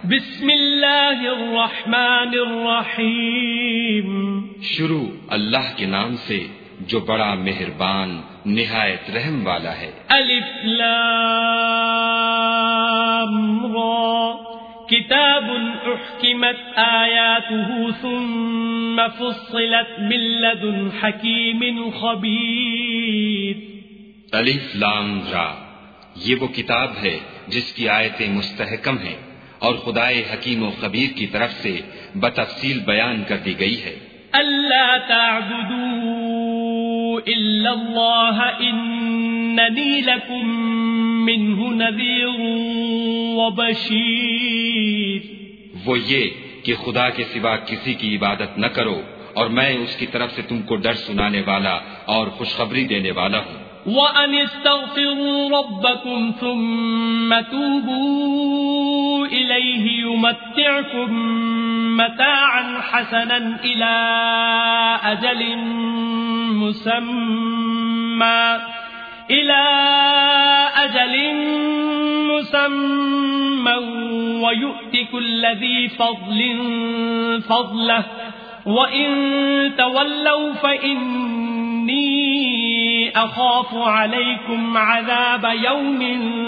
بسم اللہ الرحمن الرحیم. شروع اللہ کے نام سے جو بڑا مہربان نہایت رحم والا ہے. الف لام را کتاب احکمت آیاته ثم فصلت من لدن حکیم خبیر. الف لام را، یہ وہ کتاب ہے جس کی آیتیں مستحکم ہیں اور خدائے حکیم و خبیر کی طرف سے بتفصیل بیان کر دی گئی ہے. اللہ تعبدوا الا اللہ اننی لکم منہ نذیر وبشیر. وہ یہ کہ خدا کے سوا کسی کی عبادت نہ کرو اور میں اس کی طرف سے تم کو ڈر سنانے والا اور خوشخبری دینے والا ہوں. وَأَنِ اسْتَغْفِرُوا رَبَّكُمْ ثُمَّ تُوبُوا إِلَيْهِ يُمَتِّعْكُمْ مَتَاعًا حَسَنًا إِلَى أَجَلٍ مُّسَمًّى وَيُؤْتِ كُلَّ ذِي فَضْلٍ فَضْلَهُ وَإِن تَوَلَّوْا فَإِنِّي اخاف علیکم عذاب یوم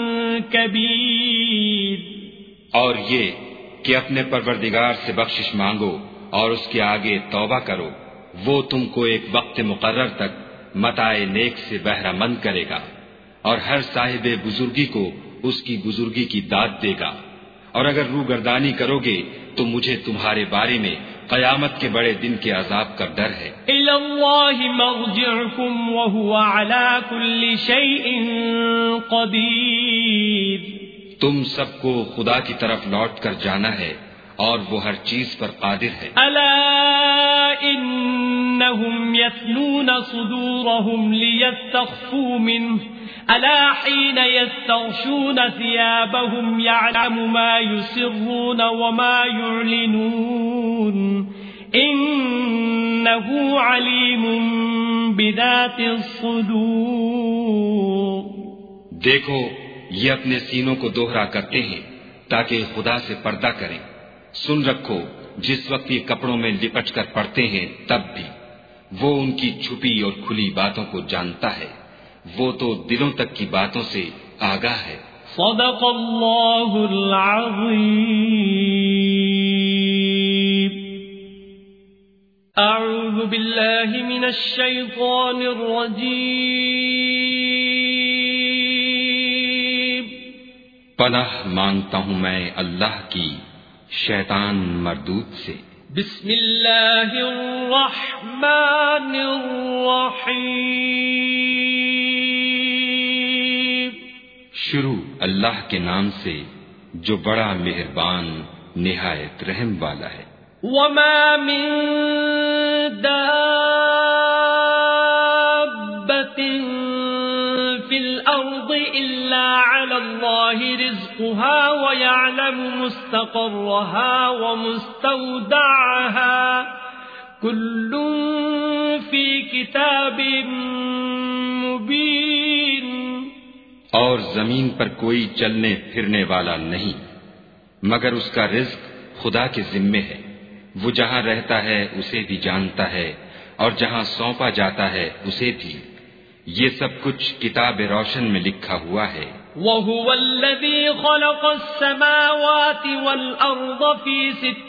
کبیر. اور یہ کہ اپنے پروردگار سے بخشش مانگو اور اس کے آگے توبہ کرو، وہ تم کو ایک وقت مقرر تک متاع نیک سے بہرہ مند کرے گا اور ہر صاحب بزرگی کو اس کی بزرگی کی داد دے گا. اور اگر روگردانی کرو گے تو مجھے تمہارے بارے میں قیامت کے بڑے دن کے عذاب کا ڈر ہے. الی اللہ مرجعکم وہو علی کل شیء قدیر. تم سب کو خدا کی طرف لوٹ کر جانا ہے اور وہ ہر چیز پر قادر ہے. الا انہم یثنون صدورہم لیستخفوا منہ الا حین یستغشون ثیابهم یعلم ما یسرون وما یعلنون انہ علیم بذات الصدور. دیکھو یہ اپنے سینوں کو دوہرا کرتے ہیں تاکہ خدا سے پردہ کریں. سن رکھو جس وقت یہ کپڑوں میں لپٹ کر پڑتے ہیں تب بھی وہ ان کی چھپی اور کھلی باتوں کو جانتا ہے. وہ تو دلوں تک کی باتوں سے آگاہ ہے. صدق اللہ العظیم. اعوذ باللہ من الشیطان الرجیم. پناہ مانگتا ہوں میں اللہ کی شیطان مردود سے. بسم اللہ الرحمن الرحیم. شروع اللہ کے نام سے جو بڑا مہربان نہایت رحم والا ہے. وما من دابة في الأرض إلا على الله رزقها ويعلم مستقرها ومستودعها كل في كتاب مبين. اور زمین پر کوئی چلنے پھرنے والا نہیں مگر اس کا رزق خدا کے ذمے ہے. وہ جہاں رہتا ہے اسے بھی جانتا ہے اور جہاں سونپا جاتا ہے اسے بھی. یہ سب کچھ کتاب روشن میں لکھا ہوا ہے. وَهُوَ الَّذِي خَلَقَ السَّمَاوَاتِ وَالْأَرْضَ فِي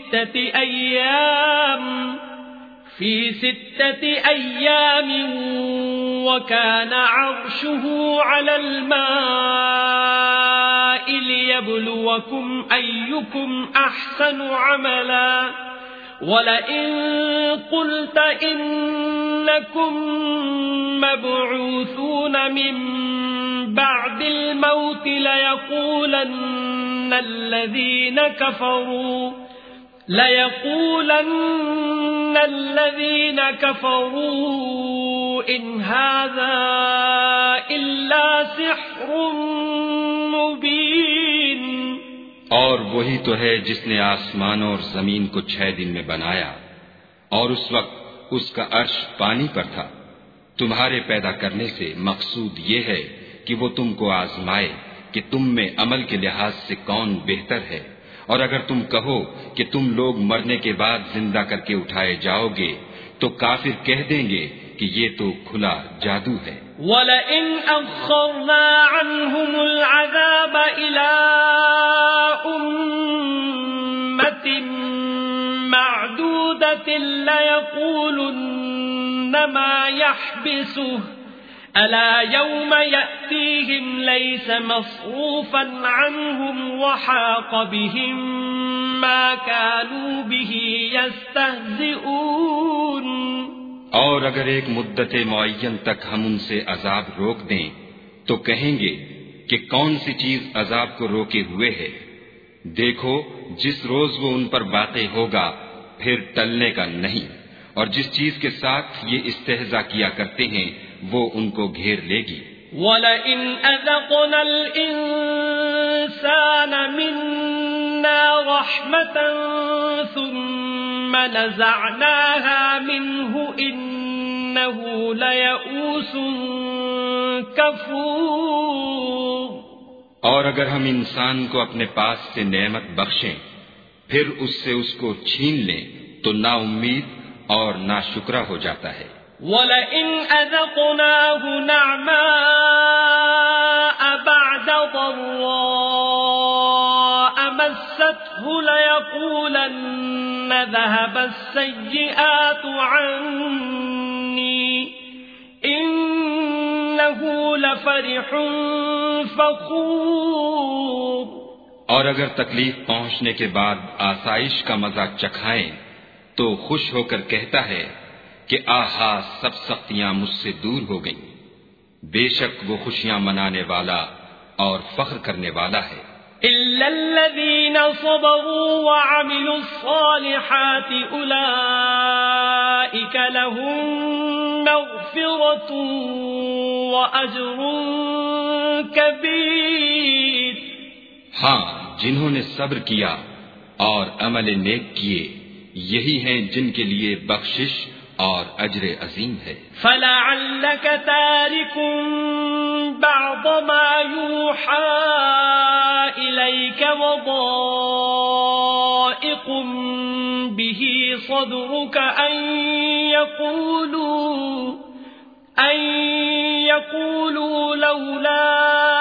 سِتَّةِ أَيَّامٍ وَكَانَ عَرْشُهُ عَلَى الْمَاءِ لِيَبْلُوَكُمْ أَيُّكُمْ أَحْسَنُ عَمَلًا وَلَئِن قُلْتَ إِنَّكُمْ مَبْعُوثُونَ مِنْ بَعْدِ الْمَوْتِ لَيَقُولَنَّ الَّذِينَ كَفَرُوا إِنْ هَذَا إِلَّا سِحْرٌ مُبِينٌ. اور وہی تو ہے جس نے آسمانوں اور زمین کو 6 دن میں بنایا اور اس وقت اس کا عرش پانی پر تھا. تمہارے پیدا کرنے سے مقصود یہ ہے کہ وہ تم کو آزمائے کہ تم میں عمل کے لحاظ سے کون بہتر ہے اور اگر تم کہو کہ تم لوگ مرنے کے بعد زندہ کر کے اٹھائے جاؤ گے تو کافر کہہ دیں گے کہ یہ تو کھلا جادو ہے۔ وَلَئِنْ أَخَّرْنَا عَنْهُمُ الْعَذَابَ إِلَىٰ أُمَّةٍ مَّعْدُودَةٍ لَيَقُولُنَّ مَا يَحْبِسُهُ أَلَا يَوْمَ يَأْتِيهِمْ لَيْسَ مَصْرُوفًا عَنْهُمْ وَحَاقَ بِهِم مَّا كَانُوا بِهِ يَسْتَهْزِئُونَ۔ اور اگر ایک مدت معین تک ہم ان سے عذاب روک دیں تو کہیں گے کہ کون سی چیز عذاب کو روکے ہوئے ہے، دیکھو جس روز وہ ان پر باقی ہوگا پھر ٹلنے کا نہیں، اور جس چیز کے ساتھ یہ استہزاء کیا کرتے ہیں وہ ان کو گھیر لے گی۔ وَلَئِنْ أَذَقْنَا الْإِنسَانَ مِنَّا رَحْمَةً ثُمَّ نَزَعْنَاهَا مِنْهُ إِنَّهُ لَيَئُوسٌ كَفُورٌ۔ اور اگر ہم انسان کو اپنے پاس سے نعمت بخشیں پھر اس سے اس کو چھین لیں تو نا امید اور نا شکرہ ہو جاتا ہے۔ وَلَئِنْ أَذَقْنَاهُ نَعْمَاءَ بَعْدَ ضَرَّاءَ مَسَّتْهُ لَيَقُولَنَّ ذَهَبَ السَّيِّئَاتُ عَنِّي إِنَّهُ لَفَرِحٌ فَخُورٌ۔ اور اگر تکلیف پہنچنے کے بعد آسائش کا مزہ چکھائیں تو خوش ہو کر کہتا ہے کہ آہا سب سختیاں مجھ سے دور ہو گئیں، بے شک وہ خوشیاں منانے والا اور فخر کرنے والا ہے۔ إِلَّا الَّذِينَ صَبَرُوا وَعَمِلُوا الصَّالِحَاتِ أُولَئِكَ لَهُم مَّغْفِرَةٌ وَأَجْرٌ كَبِيرٌ۔ ہاں، جنہوں نے صبر کیا اور عمل نیک کیے یہی ہیں جن کے لیے بخشش اور اجر عظیم ہے۔ فَلَعَلَّكَ تَارِكٌ بَعْضَ مَا يُوحَىٰ إِلَيْكَ وَضَائِقٌ بِهِ صَدْرُكَ أَن يَقُولُوا لَوْلَا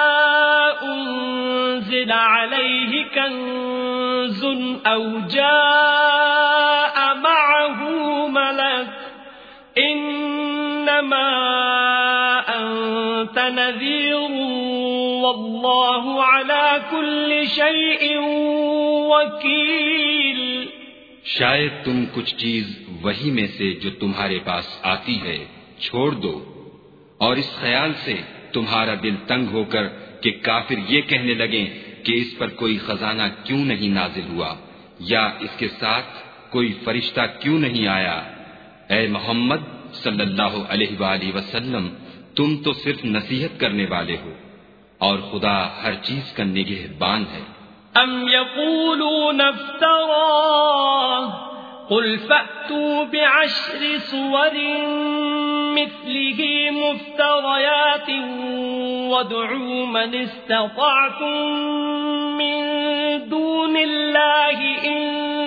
أُنزِلَ عَلَيْهِ كَنزٌ أَوْ جَاءَ مَعَهُ مَلَكٌ إِنَّمَا أَنتَ نَذِيرٌ وَاللَّهُ عَلَى كُلِّ شَيْءٍ وَكِيلٌ۔ شاید تم کچھ چیز وہی میں سے جو تمہارے پاس آتی ہے چھوڑ دو، اور اس خیال سے تمہارا دل تنگ ہو کر کہ کافر یہ کہنے لگیں کہ اس پر کوئی خزانہ کیوں نہیں نازل ہوا یا اس کے ساتھ کوئی فرشتہ کیوں نہیں آیا۔ اے محمد صلی اللہ علیہ وآلہ وسلم، تم تو صرف نصیحت کرنے والے ہو اور خدا ہر چیز کا نگہبان ہے۔ ام یقولون افتراه قل فأتوا بعشر سور مثله مفتريات وادعوا من استطعتم من دون الله إن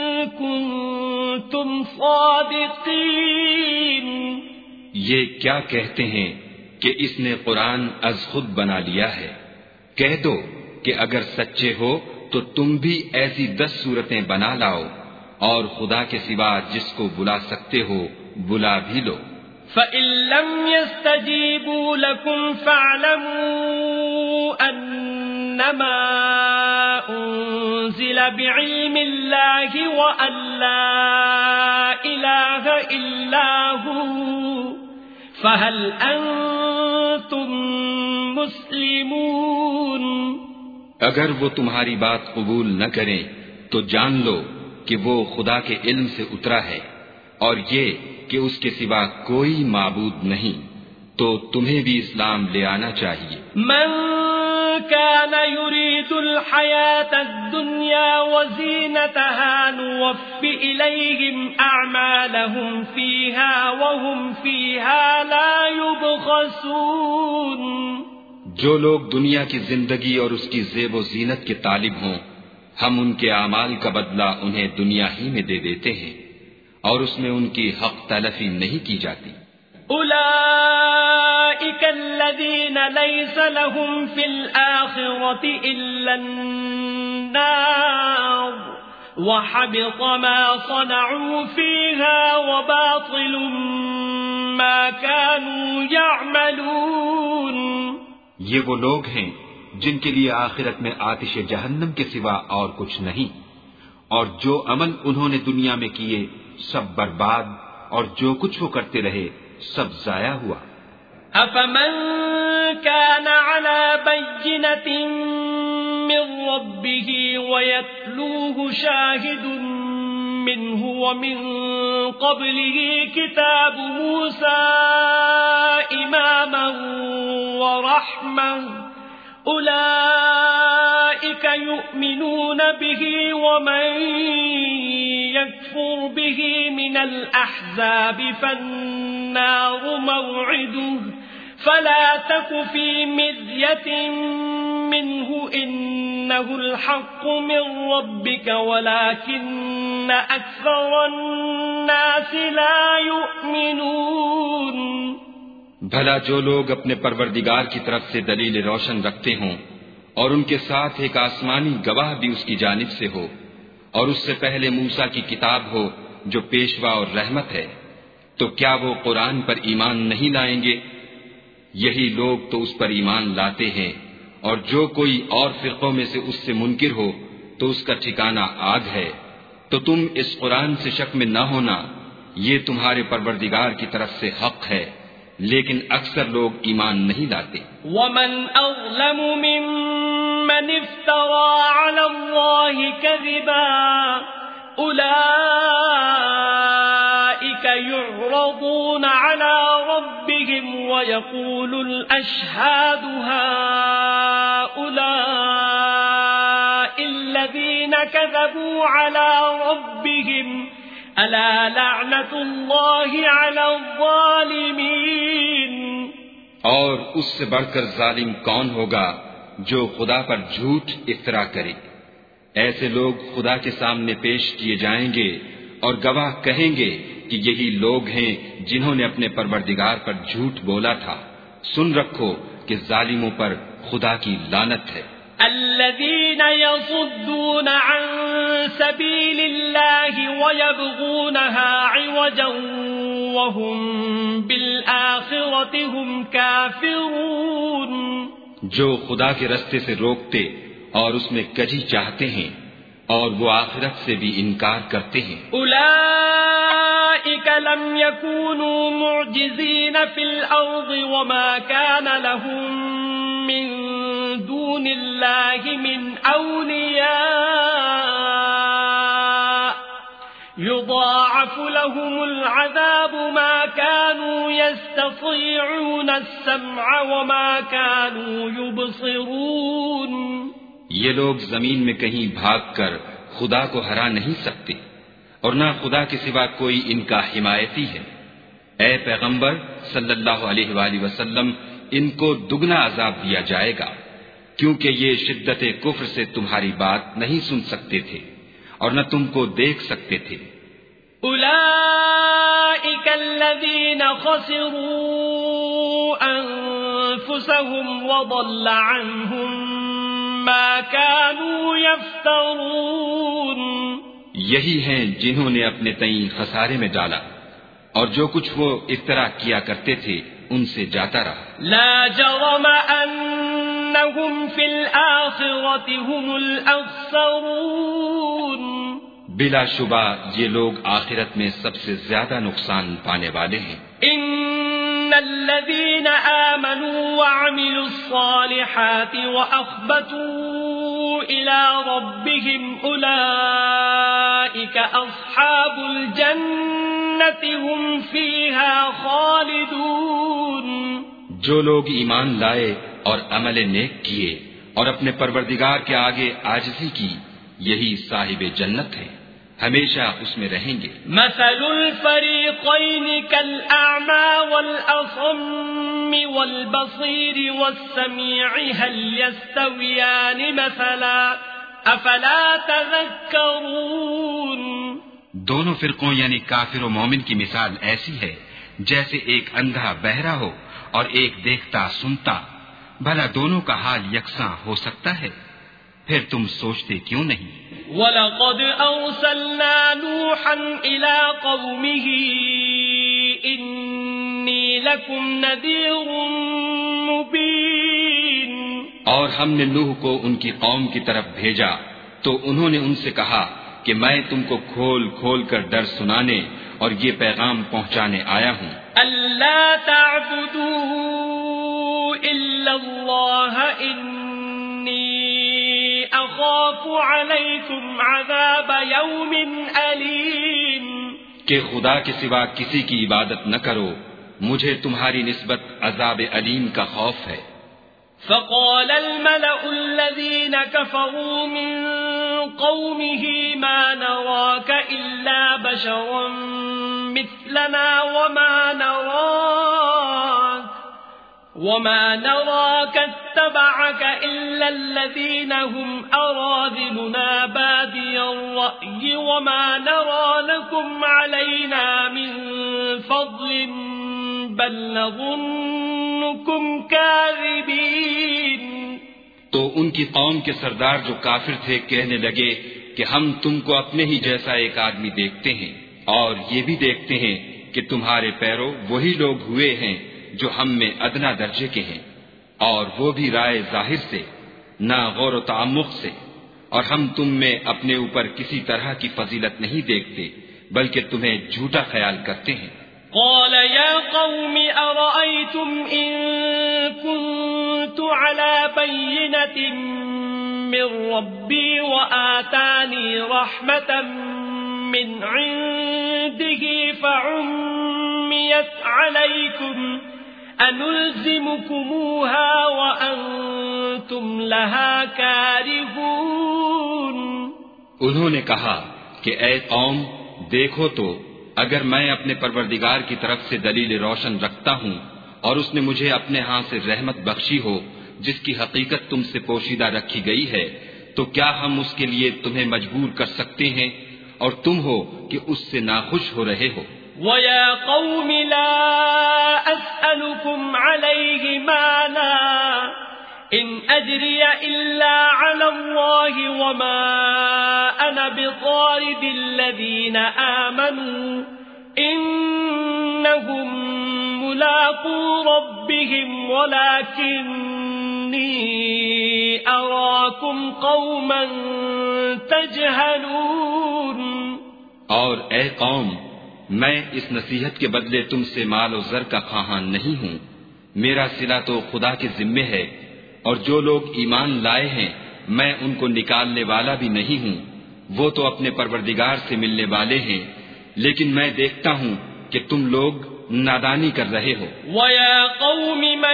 كنتم صادقين۔ یہ کیا کہتے ہیں کہ اس نے قرآن از خود بنا لیا ہے؟ کہہ دو کہ اگر سچے ہو تو تم بھی ایسی 10 صورتیں بنا لاؤ اور خدا کے سوا جس کو بلا سکتے ہو بلا بھی لو۔ فَإِن لَّمْ يَسْتَجِيبُوا لَكُمْ فَاعْلَمُوا أَنَّمَا أُنزِلَ بِعِلْمِ اللَّهِ وَأَن لَّا إِلَٰهَ إِلَّا هُوَ فَهَلْ أَنتُم مُّسْلِمُونَ۔ اگر وہ تمہاری بات قبول نہ کریں تو جان لو کہ وہ خدا کے علم سے اترا ہے اور یہ کہ اس کے سوا کوئی معبود نہیں، تو تمہیں بھی اسلام لے آنا چاہیے۔ من كان يريد الحياة الدنيا وزينتها نوفِ إليهم أعمالهم فيها وهم فيها لا يبخسون۔ جو لوگ دنیا کی زندگی اور اس کی زیب و زینت کے طالب ہوں ہم ان کے اعمال کا بدلہ انہیں دنیا ہی میں دے دیتے ہیں اور اس میں ان کی حق تلفی نہیں کی جاتی۔ أولئك الذين ليس لهم في الآخرة إلا النار وحبط ما صنعوا فيها وباطل ما كانوا يعملون۔ یہ وہ لوگ ہیں جن کے لیے آخرت میں آتش جہنم کے سوا اور کچھ نہیں، اور جو عمل انہوں نے دنیا میں کیے سب برباد، اور جو کچھ وہ کرتے رہے سب ضائع ہوا۔ أفمن كان على بينة من ربه ويتلوه شاهد منه ومن قبله كتاب موسى إماما ورحمة أولئك يؤمنون به ومن يكفر به من الأحزاب فالنار موعده فلا تك في مرية منه إنه الحق من ربك ولكن أكثر الناس لا يؤمنون۔ بھلا جو لوگ اپنے پروردگار کی طرف سے دلیل روشن رکھتے ہوں اور ان کے ساتھ ایک آسمانی گواہ بھی اس کی جانب سے ہو، اور اس سے پہلے موسیٰ کی کتاب ہو جو پیشوا اور رحمت ہے، تو کیا وہ قرآن پر ایمان نہیں لائیں گے؟ یہی لوگ تو اس پر ایمان لاتے ہیں، اور جو کوئی اور فرقوں میں سے اس سے منکر ہو تو اس کا ٹھکانہ آگ ہے۔ تو تم اس قرآن سے شک میں نہ ہونا، یہ تمہارے پروردگار کی طرف سے حق ہے، لیکن اکثر لوگ ایمان نہیں لاتے۔ ومن أظلم ممن افترى على الله كذبا أولئك يعرضون على ربهم ويقول الأشهاد هؤلاء الذين كذبوا على ربهم ألا لعنة الله على الظالمين۔ اور اس سے بڑھ کر ظالم کون ہوگا جو خدا پر جھوٹ افترا کرے؟ ایسے لوگ خدا کے سامنے پیش کیے جائیں گے اور گواہ کہیں گے کہ یہی لوگ ہیں جنہوں نے اپنے پروردگار پر جھوٹ بولا تھا۔ سن رکھو کہ ظالموں پر خدا کی لعنت ہے۔ الذين يصدون عن سبيل الله ويبغونها عوجا وهم بالآخرة هم كافرون۔ جو خدا کے رستے سے روکتے اور اس میں کجی چاہتے ہیں اور وہ آخرت سے بھی انکار کرتے ہیں۔ أولئك لم يكونوا معجزين في الأرض وما كان لهم من دون الله من أولياء يضاعف لهم العذاب ما كانوا يستطيعون السمع وما كانوا يبصرون۔ یہ لوگ زمین میں کہیں بھاگ کر خدا کو ہرا نہیں سکتے، اور نہ خدا کے سوا کوئی ان کا حمایتی ہے۔ اے پیغمبر صلی اللہ علیہ وآلہ وسلم، ان کو دگنا عذاب دیا جائے گا، کیونکہ یہ شدت کفر سے تمہاری بات نہیں سن سکتے تھے اور نہ تم کو دیکھ سکتے تھے۔ أولئك الذين خسروا أنفسهم وضل عنهم ما كانوا يفترون۔ یہی ہیں جنہوں نے اپنے تئیں خسارے میں ڈالا اور جو کچھ وہ افترا کیا کرتے تھے ان سے جاتا رہا۔ لا جرم أنهم في الآخرة هم الأخسرون۔ بلا شبہ یہ لوگ آخرت میں سب سے زیادہ نقصان پانے والے ہیں۔ ان الذين آمنوا وعملوا الصالحات وأخبتوا إلى ربهم أولئك أصحاب الجنة هم فيها خالدون۔ جو لوگ ایمان لائے اور عمل نیک کیے اور اپنے پروردگار کے آگے عاجزی کی، یہی صاحب جنت ہیں، ہمیشہ اس میں رہیں گے۔ مثل الفريقين كالأعمى والأصم والبصير والسميع هل يستويان مثلا أفلا تذكرون. دونوں فرقوں یعنی کافر و مومن کی مثال ایسی ہے جیسے ایک اندھا بہرا ہو اور ایک دیکھتا سنتا. بھلا دونوں کا حال یکساں ہو سکتا ہے؟ پھر تم سوچتے کیوں نہیں؟ وَلَقَدْ أَرْسَلْنَا نُوحًا إِلَىٰ قَوْمِهِ إِنِّي لَكُمْ نَذِيرٌ مُبِينٌ. اور ہم نے نوح کو ان کی قوم کی طرف بھیجا تو انہوں نے ان سے کہا کہ میں تم کو کھول کھول کر ڈر سنانے اور یہ پیغام پہنچانے آیا ہوں. أَلَّا تَعْبُدُوا إِلَّا اللَّهَ إِنِّي أَخَافُ عَلَيْكُمْ عَذَابَ يَوْمٍ أَلِيمٍ. کہ خدا کے سوا کسی کی عبادت نہ کرو، مجھے تمہاری نسبت عذاب علیم کا خوف ہے. فقال الملأ الذين كفروا من قومه ما نراك إلا بشرا مثلنا وما نراك اتبعك إلا الذين هم أراذلنا بادي الرأي وما نرى لكم علينا من فضل بل نظنكم كاذبين. تو ان کی قوم کے سردار جو کافر تھے کہنے لگے کہ ہم تم کو اپنے ہی جیسا ایک آدمی دیکھتے ہیں اور یہ بھی دیکھتے ہیں کہ تمہارے پیرو وہی لوگ ہوئے ہیں جو ہم میں ادنا درجے کے ہیں، اور وہ بھی رائے ظاہر سے نہ غور و تعمق سے، اور ہم تم میں اپنے اوپر کسی طرح کی فضیلت نہیں دیکھتے بلکہ تمہیں جھوٹا خیال کرتے ہیں. قال يا قوم أرأيتم إن كنت على بينة من ربي وآتاني رحمة من عنده فعميت عليكم أنلزمكموها وأنتم لها كارهون. انہوں نے کہا کہ اے قوم دیکھو تو اگر میں اپنے پروردگار کی طرف سے دلیل روشن رکھتا ہوں اور اس نے مجھے اپنے ہاں سے رحمت بخشی ہو جس کی حقیقت تم سے پوشیدہ رکھی گئی ہے، تو کیا ہم اس کے لیے تمہیں مجبور کر سکتے ہیں اور تم ہو کہ اس سے ناخوش ہو رہے ہو. وَيَا قَوْمِ لَا أَسْأَلُكُمْ عَلَيْهِ مَالًا إِنْ أَجْرِيَ إِلَّا عَلَى اللَّهِ وَمَا أَنَا بِطَارِدِ الَّذِينَ آمَنُوا إِنَّهُمْ مُلَاقُو رَبِّهِمْ وَلَكِنِّي أَرَاكُمْ قَوْمًا تَجْهَلُونَ. اور اے قوم، میں اس نصیحت کے بدلے تم سے مال و زر کا خواہاں نہیں ہوں. میرا صلہ تو خدا کے ذمے ہے، اور جو لوگ ایمان لائے ہیں میں ان کو نکالنے والا بھی نہیں ہوں. وہ تو اپنے پروردگار سے ملنے والے ہیں، لیکن میں دیکھتا ہوں کہ تم لوگ نادانی کر رہے ہو. وَيَا قَوْمِ مَن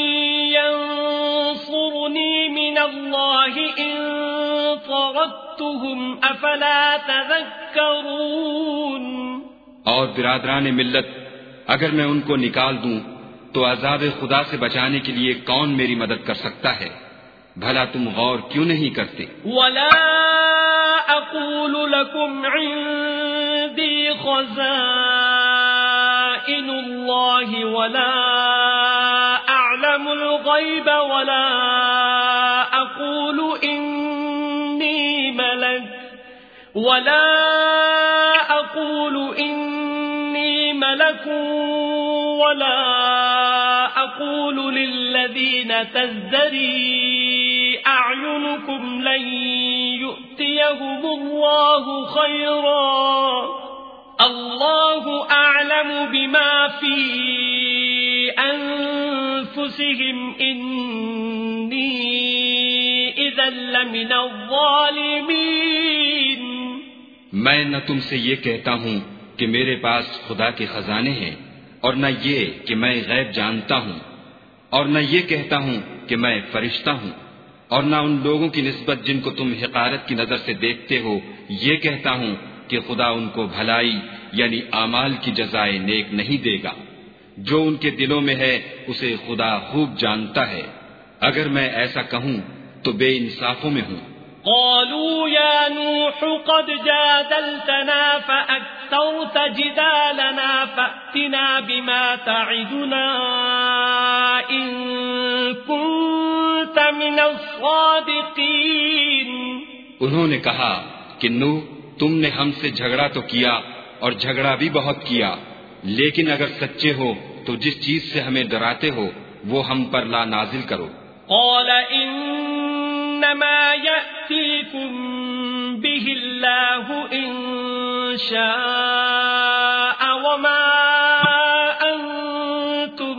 يَنصُرُنِي مِنَ اللَّهِ إِن طَرَدتُّهُمْ أَفَلَا تَذَكَّرُونَ. اور برادران ملت، اگر میں ان کو نکال دوں تو عذاب خدا سے بچانے کے لیے کون میری مدد کر سکتا ہے؟ بھلا تم غور کیوں نہیں کرتے؟ وَلَا أَقُولُ لَكُمْ عِندِي خَزَائِنُ اللَّهِ وَلَا أَعْلَمُ الْغَيْبَ وَلَا أَقُولُ إِنِّي مَلَكٌ وَلَا أَقُولُ لِلَّذِينَ تَزْدَرِي أَعْيُنُكُمْ لَن يُؤْتِيَهُمُ اللَّهُ خَيْرًا اللَّهُ أَعْلَمُ بِمَا فِي أَنفُسِهِمْ إِنِّي إِذًا لَّمِنَ الظَّالِمِينَ. میں نہ تم سے یہ کہتا ہوں کہ میرے پاس خدا کے خزانے ہیں، اور نہ یہ کہ میں غیب جانتا ہوں، اور نہ یہ کہتا ہوں کہ میں فرشتہ ہوں، اور نہ ان لوگوں کی نسبت جن کو تم حقارت کی نظر سے دیکھتے ہو یہ کہتا ہوں کہ خدا ان کو بھلائی یعنی اعمال کی جزائے نیک نہیں دے گا. جو ان کے دلوں میں ہے اسے خدا خوب جانتا ہے. اگر میں ایسا کہوں تو بے انصافوں میں ہوں، قالوا يا نوح قد جادلتنا فأكثرت جدالنا فأتنا بما تعدنا إن كنت من الصادقين. انہوں نے کہا کہ نوح تم نے ہم سے جھگڑا تو کیا اور جھگڑا بھی بہت کیا، لیکن اگر سچے ہو تو جس چیز سے ہمیں ڈراتے ہو وہ ہم پر لا نازل کرو. قال انما يأتيكم به الله ان شاء وما انتم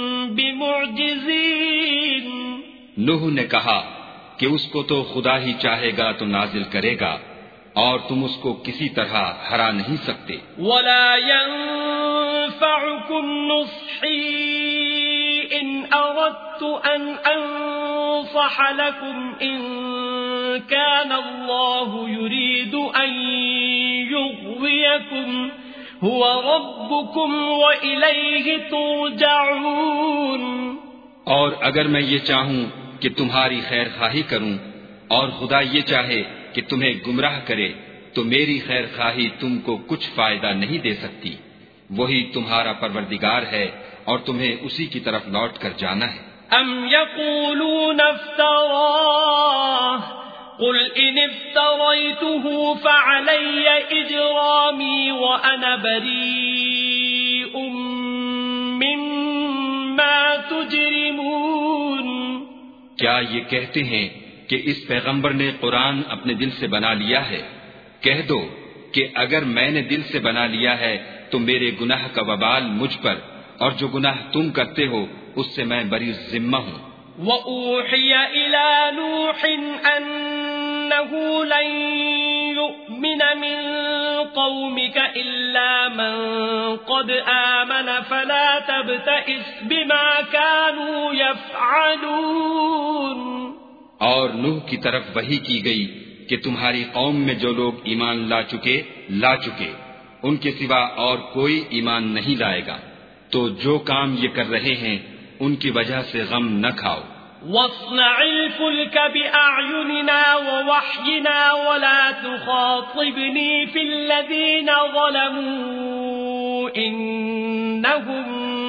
بمعجزين. نوح نے کہا کہ اس کو تو خدا ہی چاہے گا تو نازل کرے گا اور تم اس کو کسی طرح ہرا نہیں سکتے. ولا ينفعكم نصحي إن أردت أن أنصح لكم إن كان الله يريد أن يغويكم هو ربكم وإليه ترجعون. اور اگر میں یہ چاہوں کہ تمہاری خیر خواہی کروں اور خدا یہ چاہے کہ تمہیں گمراہ کرے تو میری خیر خواہی تم کو کچھ فائدہ نہیں دے سکتی. وہی تمہارا پروردگار ہے اور تمہیں اسی کی طرف لوٹ کر جانا ہے. ام یقولون افتراه قل ان افتریته فعلی اجرامی وانا بریء مما تجرمون. کیا یہ کہتے ہیں کہ اس پیغمبر نے قرآن اپنے دل سے بنا لیا ہے؟ کہہ دو کہ اگر میں نے دل سے بنا لیا ہے تو میرے گناہ کا وبال مجھ پر، اور جو گناہ تم کرتے ہو اس سے میں بری ذمہ ہوں. وَأُوحِيَ إِلَى نُوحٍ أَنَّهُ لَن يُؤْمِنَ مِن قَوْمِكَ إِلَّا مَن قَدْ آمَنَ فَلَا تَبْتَئِسْ بِمَا كَانُوا يَفْعَلُونَ. اور نوح کی طرف وحی کی گئی کہ تمہاری قوم میں جو لوگ ایمان لا چکے ان کے سوا اور کوئی ایمان نہیں لائے گا، تو جو کام یہ کر رہے ہیں ان کی وجہ سے غم نہ کھاؤ. وَاصْنَعِ الْفُلْكَ بِأَعْيُنِنَا وَوَحْيِنَا وَلَا تُخَاطِبْنِي فِي الَّذِينَ ظَلَمُوا إِنَّهُمْ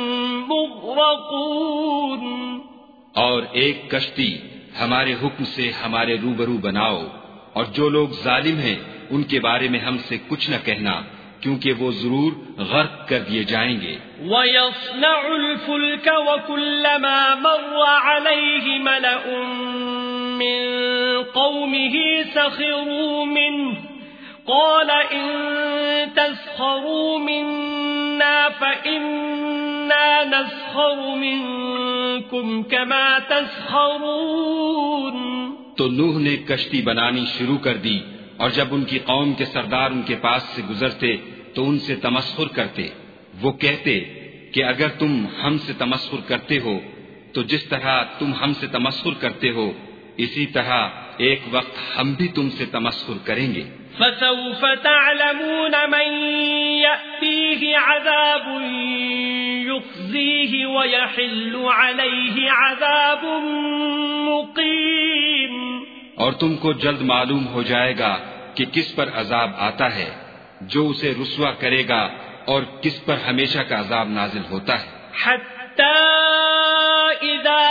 مُغْرَقُونَ. اور ایک کشتی ہمارے حکم سے ہمارے روبرو بناؤ، اور جو لوگ ظالم ہیں ان کے بارے میں ہم سے کچھ نہ کہنا، کیونکہ وہ ضرور غرق کر دیے جائیں گے. وَيَصْنَعُ الْفُلْكَ وَكُلَّمَا مَرَّ عَلَيْهِ مَلَأٌ مِّن قَوْمِهِ سَخِرُوا مِنْهُ قَالَ إِن تَسْخَرُوا مِنَّا فَإِنَّا نَسْخَرُ مِنكُمْ كَمَا تَسْخَرُونَ. تو نوح نے کشتی بنانی شروع کر دی، اور جب ان کی قوم کے سردار ان کے پاس سے گزرتے تو ان سے تمسخر کرتے. وہ کہتے کہ اگر تم ہم سے تمسخر کرتے ہو تو جس طرح تم ہم سے تمسخر کرتے ہو اسی طرح ایک وقت ہم بھی تم سے تمسخر کریں گے. فَسَوْفَ تَعْلَمُونَ مَن يَأْتِيهِ عَذَابٌ يُخْزِيهِ وَيَحِلُّ عَلَيْهِ عَذَابٌ مُقِيمٌ. اور تم کو جلد معلوم ہو جائے گا کہ کس پر عذاب آتا ہے جو اسے رسوا کرے گا اور کس پر ہمیشہ کا عذاب نازل ہوتا ہے. حَتَّى إِذَا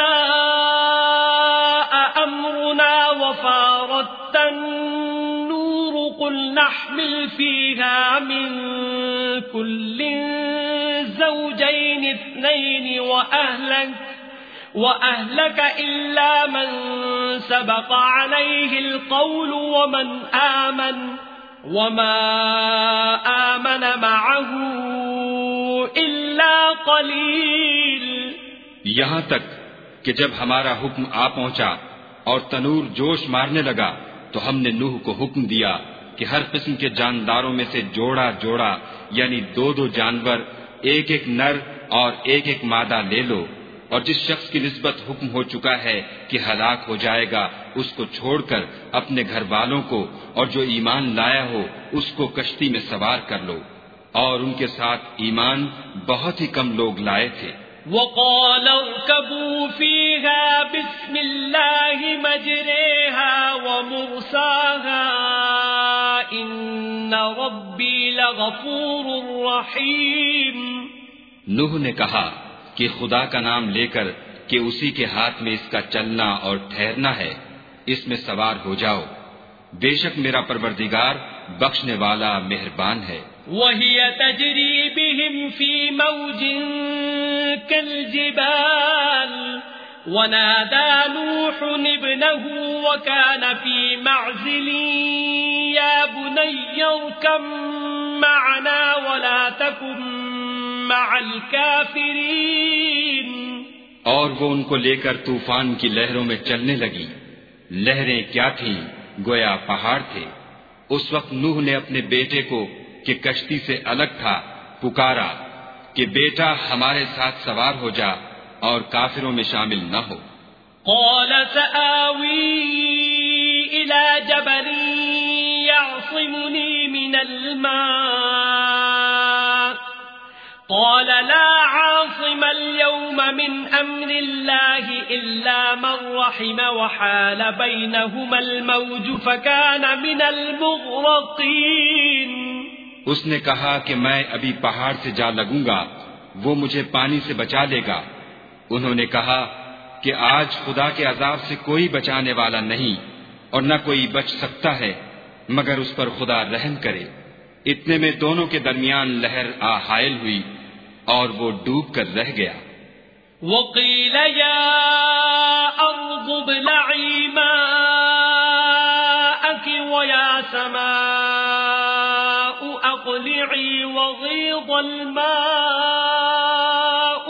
جَاءَ أَمْرُنَا وَفَارَتِ النُّورُ قُلْ نَحْمِلُ فِيهَا مِن كُلٍّ زَوْجَيْنِ اثْنَيْنِ وَأَهْلَكَ إِلَّا مَن سَبَقَ عَلَيْهِ الْقَوْلُ وَمَنْ آمَنَ وَمَا آمَنَ مَعَهُ إِلَّا قَلِيلٌ. یہاں تک کہ جب ہمارا حکم آ پہنچا اور تنور جوش مارنے لگا تو ہم نے نوح کو حکم دیا کہ ہر قسم کے جانداروں میں سے جوڑا جوڑا یعنی 2 جانور، ایک نر اور ایک مادہ لے لو، اور جس شخص کی نسبت حکم ہو چکا ہے کہ ہلاک ہو جائے گا اس کو چھوڑ کر اپنے گھر والوں کو اور جو ایمان لایا ہو اس کو کشتی میں سوار کر لو. اور ان کے ساتھ ایمان بہت ہی کم لوگ لائے تھے. وقال اركبوا فيها بسم الله مجريها ومرساها إن ربي لغفور رحيم. نوح نے کہا کہ خدا کا نام لے کر کہ اسی کے ہاتھ میں اس کا چلنا اور ٹھہرنا ہے، اس میں سوار ہو جاؤ، بے شک میرا پروردگار بخشنے والا مہربان ہے. وهي تجري بهم في موج كالجبال ونادى نوح ابنه وكان في معزل يا بني اركب معنا ولا تكن مع الكافرين. اور وہ ان کو لے کر طوفان کی لہروں میں چلنے لگی. لہریں کیا تھیں؟ گویا پہاڑ تھے. اس وقت نوح نے اپنے بیٹے کو کہ کشتی سے الگ تھا پکارا کہ بیٹا ہمارے ساتھ سوار ہو جا اور کافروں میں شامل نہ ہو. قال سآوي إلى جبل يعصمني من الماء قال لا عاصم اليوم من أمر الله إلا من رحم وحال بينهما الموج فكان من المغرقين. اس نے کہا کہ میں ابھی پہاڑ سے جا لگوں گا، وہ مجھے پانی سے بچا لے گا. انہوں نے کہا کہ آج خدا کے عذاب سے کوئی بچانے والا نہیں اور نہ کوئی بچ سکتا ہے مگر اس پر خدا رحم کرے. اتنے میں دونوں کے درمیان لہر حائل ہوئی اور وہ ڈوب کر رہ گیا. وقيل يا أرض ابلعي ماءك ويا سماء أقلعي وغيض الماء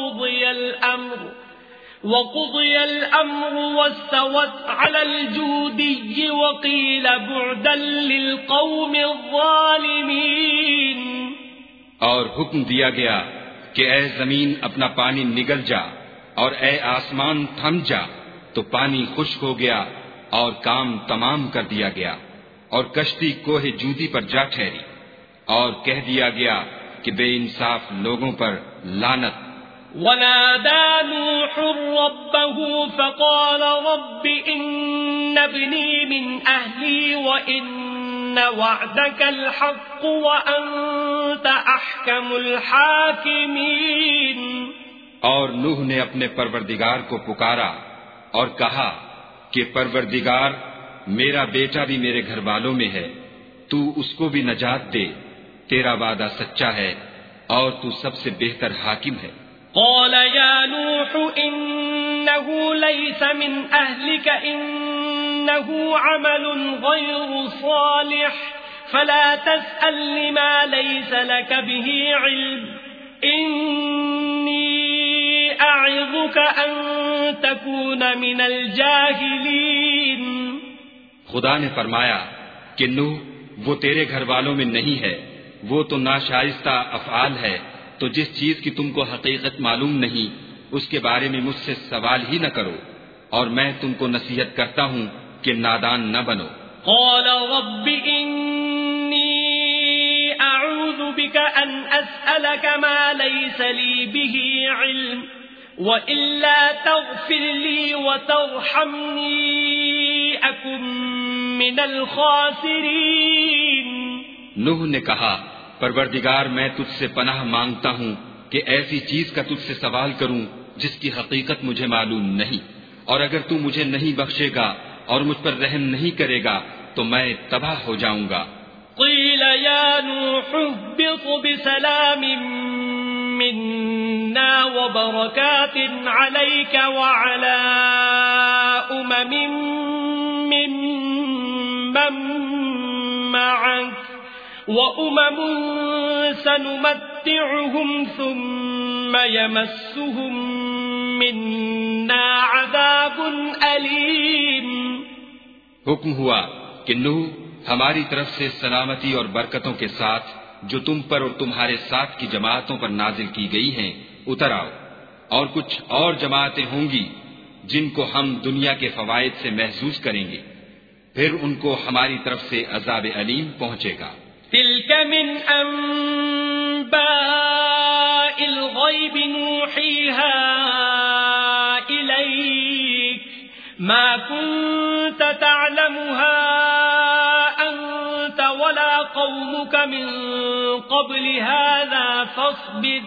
وقضي الأمر واستوت على الجودي وقيل بعدا للقوم الظالمين. اور حکم دیا گیا کہ اے زمین اپنا پانی نگل جا اور اے آسمان تھم جا، تو پانی خشک ہو گیا اور کام تمام کر دیا گیا اور کشتی کوہ جودی پر جا ٹھہری اور کہہ دیا گیا کہ بے انصاف لوگوں پر لعنت. ونادى نوح ربه فقال رب إن ابني من أهلي وإن وعدك الحق وأنت أحكم الحاكمين. اور نوح نے اپنے پروردگار کو پکارا اور کہا کہ پروردگار میرا بیٹا بھی میرے گھر والوں میں ہے، تو اس کو بھی نجات دے، تیرا وعدہ سچا ہے اور تو سب سے بہتر حاکم ہے. قال يا نوح إنه ليس من أهلك إنه عمل غير صالح فلا تسأل لما ليس لك به علم إني أعظك أن تكون من الجاهلين. خدا نے فرمایا کہ نوح وہ تیرے گھر والوں میں نہیں ہے، وہ تو ناشائستہ افعال ہے، تو جس چیز کی تم کو حقیقت معلوم نہیں اس کے بارے میں مجھ سے سوال ہی نہ کرو، اور میں تم کو نصیحت کرتا ہوں کہ نادان نہ بنو. قال رب إني أعوذ بك أن أسألك ما ليس لي به علم وإلا تغفر لي وترحمني أكن من الخاسرين. نوح نے کہا پروردگار میں تجھ سے پناہ مانگتا ہوں کہ ایسی چیز کا تجھ سے سوال کروں جس کی حقیقت مجھے معلوم نہیں، اور اگر تو مجھے نہیں بخشے گا اور مجھ پر رحم نہیں کرے گا تو میں تباہ ہو جاؤں گا. قیل یا نوح اهبط بسلام منا وبرکات علیک وعلی ممن معك وأمم سنمتعهم ثم يمسهم منا عذاب أليم. حکم ہوا کہ نوح ہماری طرف سے سلامتی اور برکتوں کے ساتھ جو تم پر اور تمہارے ساتھ کی جماعتوں پر نازل کی گئی ہیں اتر آؤ، اور کچھ اور جماعتیں ہوں گی جن کو ہم دنیا کے فوائد سے محظوظ کریں گے، پھر ان کو ہماری طرف سے عذاب علیم پہنچے گا. تلك من أنباء الغيب الغيب نوحيها إليك ما كنت تعلمها أنت ولا قومك من قبل هذا فاصبر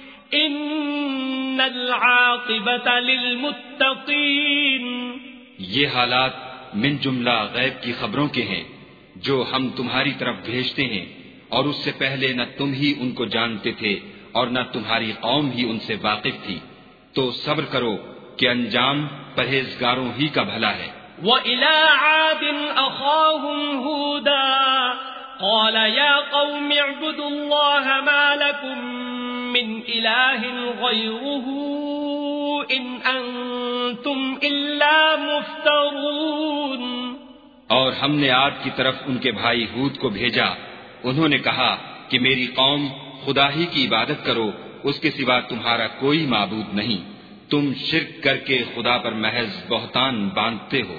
إن العاقبة للمتقين. یہ حالات من جملہ غیب کی خبروں کے ہیں جو ہم تمہاری طرف بھیجتے ہیں، اور اس سے پہلے نہ تم ہی ان کو جانتے تھے اور نہ تمہاری قوم ہی ان سے واقف تھی، تو صبر کرو کہ انجام پرہیزگاروں ہی کا بھلا ہے. وَإِلَىٰ عَادٍ أَخَاهُمْ هُودًا قَالَ يَا قَوْمِ اعْبُدُوا اللَّهَ مَا لَكُم مِّنْ إِلَٰهٍ غَيْرُهُ إِنْ أَنتُمْ إِلَّا مُفْتَرُونَ. اور ہم نے عاد کی طرف ان کے بھائی ہود کو بھیجا، انہوں نے کہا کہ میری قوم خدا ہی کی عبادت کرو، اس کے سوا تمہارا کوئی معبود نہیں، تم شرک کر کے خدا پر محض بہتان باندھتے ہو.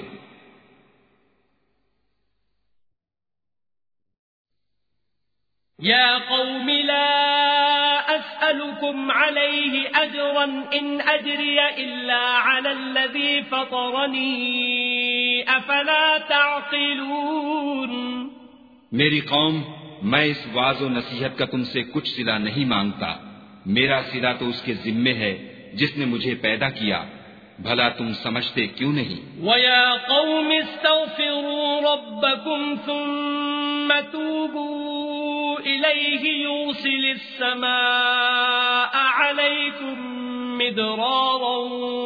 يا قوم لا أسألكم عليه أجرا إن أجري إلا على الذي فطرني أفلا تعقلون. میری قوم، میں اس وعظ و نصیحت کا تم سے کچھ صلہ نہیں مانگتا، میرا صلہ تو اس کے ذمے ہے جس نے مجھے پیدا کیا، بھلا تم سمجھتے کیوں نہیں؟ وَيَا قَوْمِ اسْتَغْفِرُوا رَبَّكُمْ ثُمَّ تُوبُوا إِلَيْهِ يُرْسِلِ السَّمَاءَ عَلَيْكُمْ مِدْرَارًا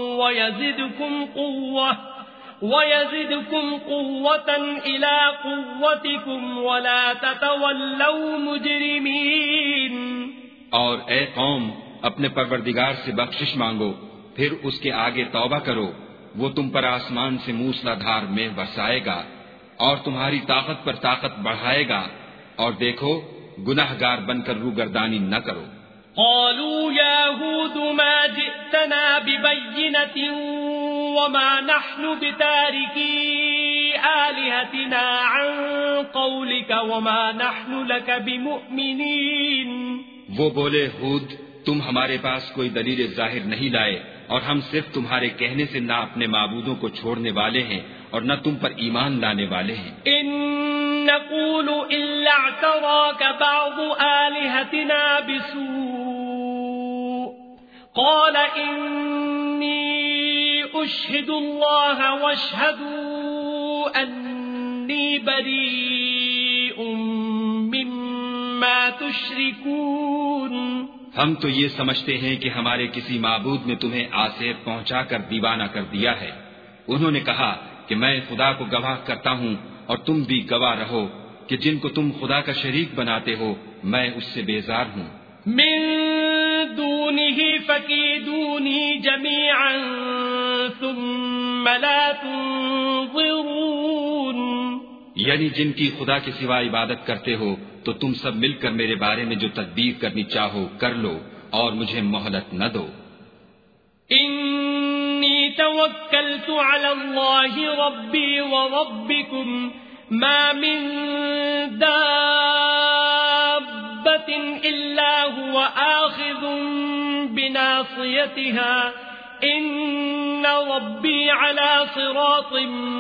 وَيَزِدْكُمْ قُوَّةً إِلَىٰ قُوَّتِكُمْ وَلَا تَتَوَلَّوْا مُجْرِمِينَ. اور اے قوم، اپنے پروردگار سے بخشش مانگو، پھر اس کے آگے توبہ کرو، وہ تم پر آسمان سے موسلا دھار میں برسائے گا اور تمہاری طاقت پر طاقت بڑھائے گا، اور دیکھو گناہ گار بن کر روگردانی نہ کرو. قالوا يا هود ما جئتنا ببينة وما نحن بتاركي آلهتنا عن قولك وما نحن لك بمؤمنين. وہ بولے، ہود تم ہمارے پاس کوئی دلیل ظاہر نہیں لائے، اور ہم صرف تمہارے کہنے سے نہ اپنے معبودوں کو چھوڑنے والے ہیں اور نہ تم پر ایمان لانے والے ہیں. إن نقول إلا اعتراك بعض آلهتنا بسوء قال إني أشهد الله واشهدوا أني بريء مما تشركون. ہم تو یہ سمجھتے ہیں کہ ہمارے کسی معبود نے تمہیں آسیب پہنچا کر دیوانہ کر دیا ہے. انہوں نے کہا کہ میں خدا کو گواہ کرتا ہوں اور تم بھی گواہ رہو کہ جن کو تم خدا کا شریک بناتے ہو میں اس سے بیزار ہوں. من دونه فكيدوني جميعا ثم لا تنظرون. یعنی جن کی خدا کے سوا عبادت کرتے ہو تو تم سب مل کر میرے بارے میں جو تدبیر کرنی چاہو کر لو اور مجھے مہلت نہ دو. انی توکلت علی اللہ ربی وربکم ما من دابۃ الا هو آخذ بناصیتها ان ربی علی صراط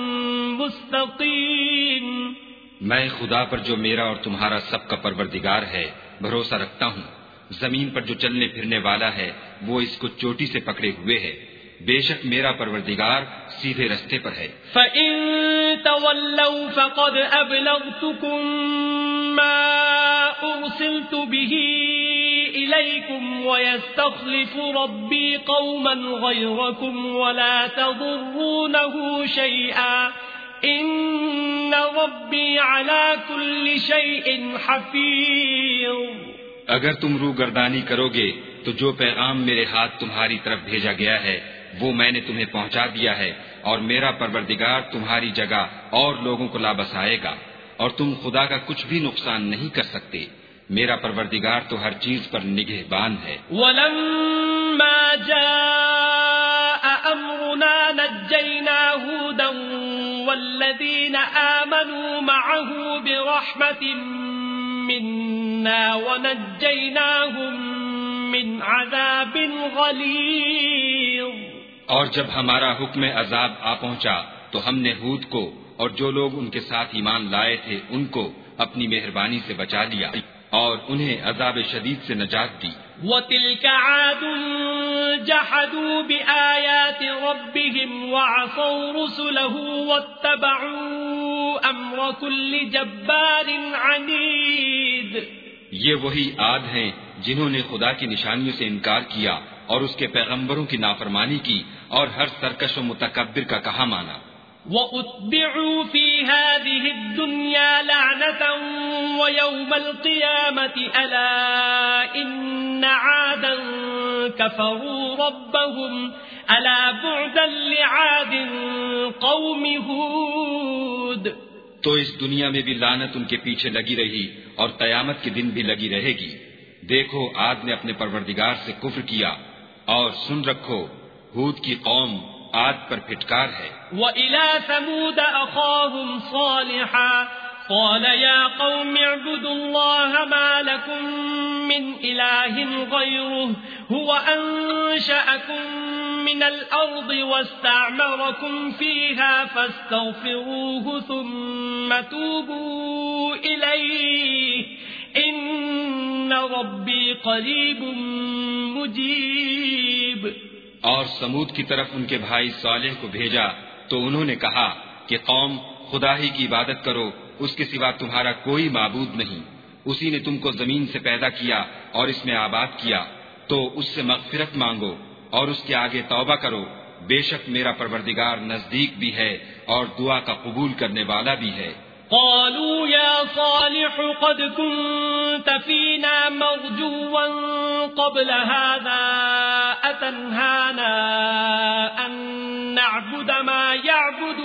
مستقیم. میں خدا پر جو میرا اور تمہارا سب کا پروردگار ہے بھروسہ رکھتا ہوں. زمین پر جو چلنے پھرنے والا ہے وہ اس کو چوٹی سے پکڑے ہوئے ہے. بے شک میرا پروردگار سیدھے رستے پر ہے. فَإِن تَوَلَّوْا فَقَدْ أَبْلَغْتُكُم مَّا أُرْسِلْتُ بِهِ إِلَيْكُمْ وَيَسْتَخْلِفُ رَبِّي قَوْمًا غَيْرَكُمْ وَلَا تَضُرُّونَهُ شَيْئًا إِنَّ رَبِّي عَلَى كُلِّ شَيْءٍ حَفِيظٌ. اگر تم روگردانی کرو گے تو جو پیغام میرے ہاتھ تمہاری طرف بھیجا گیا ہے وہ میں نے تمہیں پہنچا دیا ہے، اور میرا پروردگار تمہاری جگہ اور لوگوں کو لا بسائے گا، اور تم خدا کا کچھ بھی نقصان نہیں کر سکتے. میرا پروردگار تو ہر چیز پر نگہبان ہے. وَلَمَّا جَاءَ أَمْرُنَا نَجَّيْنَا هُودًا وَالَّذِينَ آمَنُوا مَعَهُ بِرَحْمَةٍ مِنَّا وَنَجَّيْنَاهُمْ من عذاب غلیظ. اور جب ہمارا حکم عذاب آ پہنچا تو ہم نے ہود کو اور جو لوگ ان کے ساتھ ایمان لائے تھے ان کو اپنی مہربانی سے بچا لیا اور انہیں عذاب شدید سے نجات دی. وَتِلْكَ عَادٌ جَحَدُوا بِآيَاتِ رَبِّهِمْ وَعَصَوْا رُسُلَهُ وَاتَّبَعُوا أَمْرَ كُلِّ جَبَّارٍ عَنِيدٍ. یہ وہی عاد ہیں جنہوں نے خدا کی نشانیوں سے انکار کیا اور اس کے پیغمبروں کی نافرمانی کی اور ہر سرکش و متکبر کا کہا مانا. وَأُتْبِعُوا فِي هَذِهِ الدُّنْيَا لَعْنَةً وَيَوْمَ الْقِيَامَةِ أَلَا إِنَّ عَادًا كَفَرُوا رَبَّهُمْ أَلَا بُعْدًا لِعَادٍ قَوْمِ هُودٍ. تو اس دنیا میں بھی لعنت ان کے پیچھے لگی رہی اور قیامت کے دن بھی لگی رہے گی. دیکھو عاد نے اپنے پروردگار سے کفر کیا اور سن رکھو ہود کی قوم عاد پر پھٹکار ہے. وَإِلَى ثَمُودَ أَخَاهُمْ صَالِحًا قَالَ يَا قَوْمِ اعْبُدُوا اللَّهَ مَا لَكُمْ مِنْ إِلَٰهٍ غَيْرُهُ هُوَ أَنشَأَكُمْ مِنَ الْأَرْضِ وَاسْتَعْمَرَكُمْ فِيهَا فَاسْتَغْفِرُوهُ ثُمَّ تُوبُوا إِلَيْهِ إِنَّ رَبِّي قَرِيبٌ مُجِيبٌ. اور سمود کی طرف ان کے بھائی صالح کو بھیجا تو انہوں نے کہا کہ قوم خدا ہی کی عبادت کرو، اس کے سوا تمہارا کوئی معبود نہیں. اسی نے تم کو زمین سے پیدا کیا اور اس میں آباد کیا، تو اس سے مغفرت مانگو اور اس کے آگے توبہ کرو. بے شک میرا پروردگار نزدیک بھی ہے اور دعا کا قبول کرنے والا بھی ہے. قالوا يا صالح قد كنت فينا مرجوا قبل هذا أتنهانا أن نعبد ما يعبد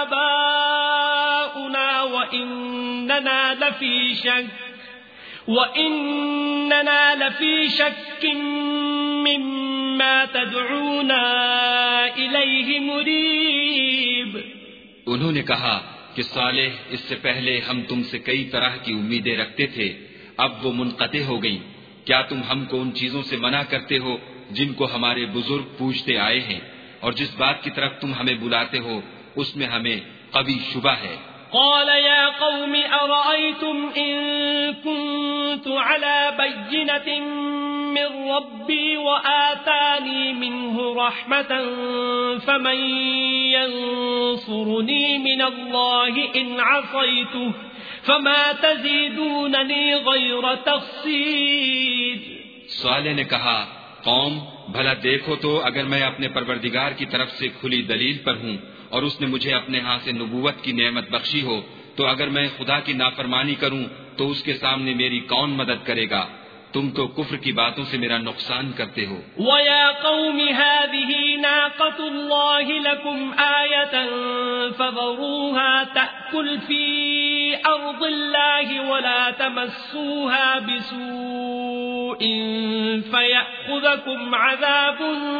آباؤنا وإننا لفي شك مما تدعونا إليه مريب. انہوں نے کہا کہ صالح اس سے پہلے ہم تم سے کئی طرح کی امیدیں رکھتے تھے، اب وہ منقطع ہو گئیں. کیا تم ہم کو ان چیزوں سے منع کرتے ہو جن کو ہمارے بزرگ پوچھتے آئے ہیں، اور جس بات کی طرف تم ہمیں بلاتے ہو اس میں ہمیں قوی شبہ ہے. قال يا قوم أرأيتم إن كنت على بينة من ربي وآتاني منه رحمة فمن ينصرني من الله إن عصيته فما تزيدونني غير تخسير. صالح نے کہا قوم بھلا دیکھو تو اگر میں اپنے پروردگار کی طرف سے کھلی دلیل پر ہوں اور اس نے مجھے اپنے ہاں سے نبوت کی نعمت بخشی ہو تو اگر میں خدا کی نافرمانی کروں تو اس کے سامنے میری کون مدد کرے گا؟ تم تو کفر کی باتوں سے میرا نقصان کرتے ہو. وَيَا قَوْمِ هَذِهِ نَاقَةُ اللَّهِ لَكُمْ آيَةً فَذَرُوهَا تَأْكُلْ فِي أَرْضِ اللَّهِ وَلَا تَمَسُّوهَا بِسُوءٍ فَيَأْخُذَكُمْ عَذَابٌ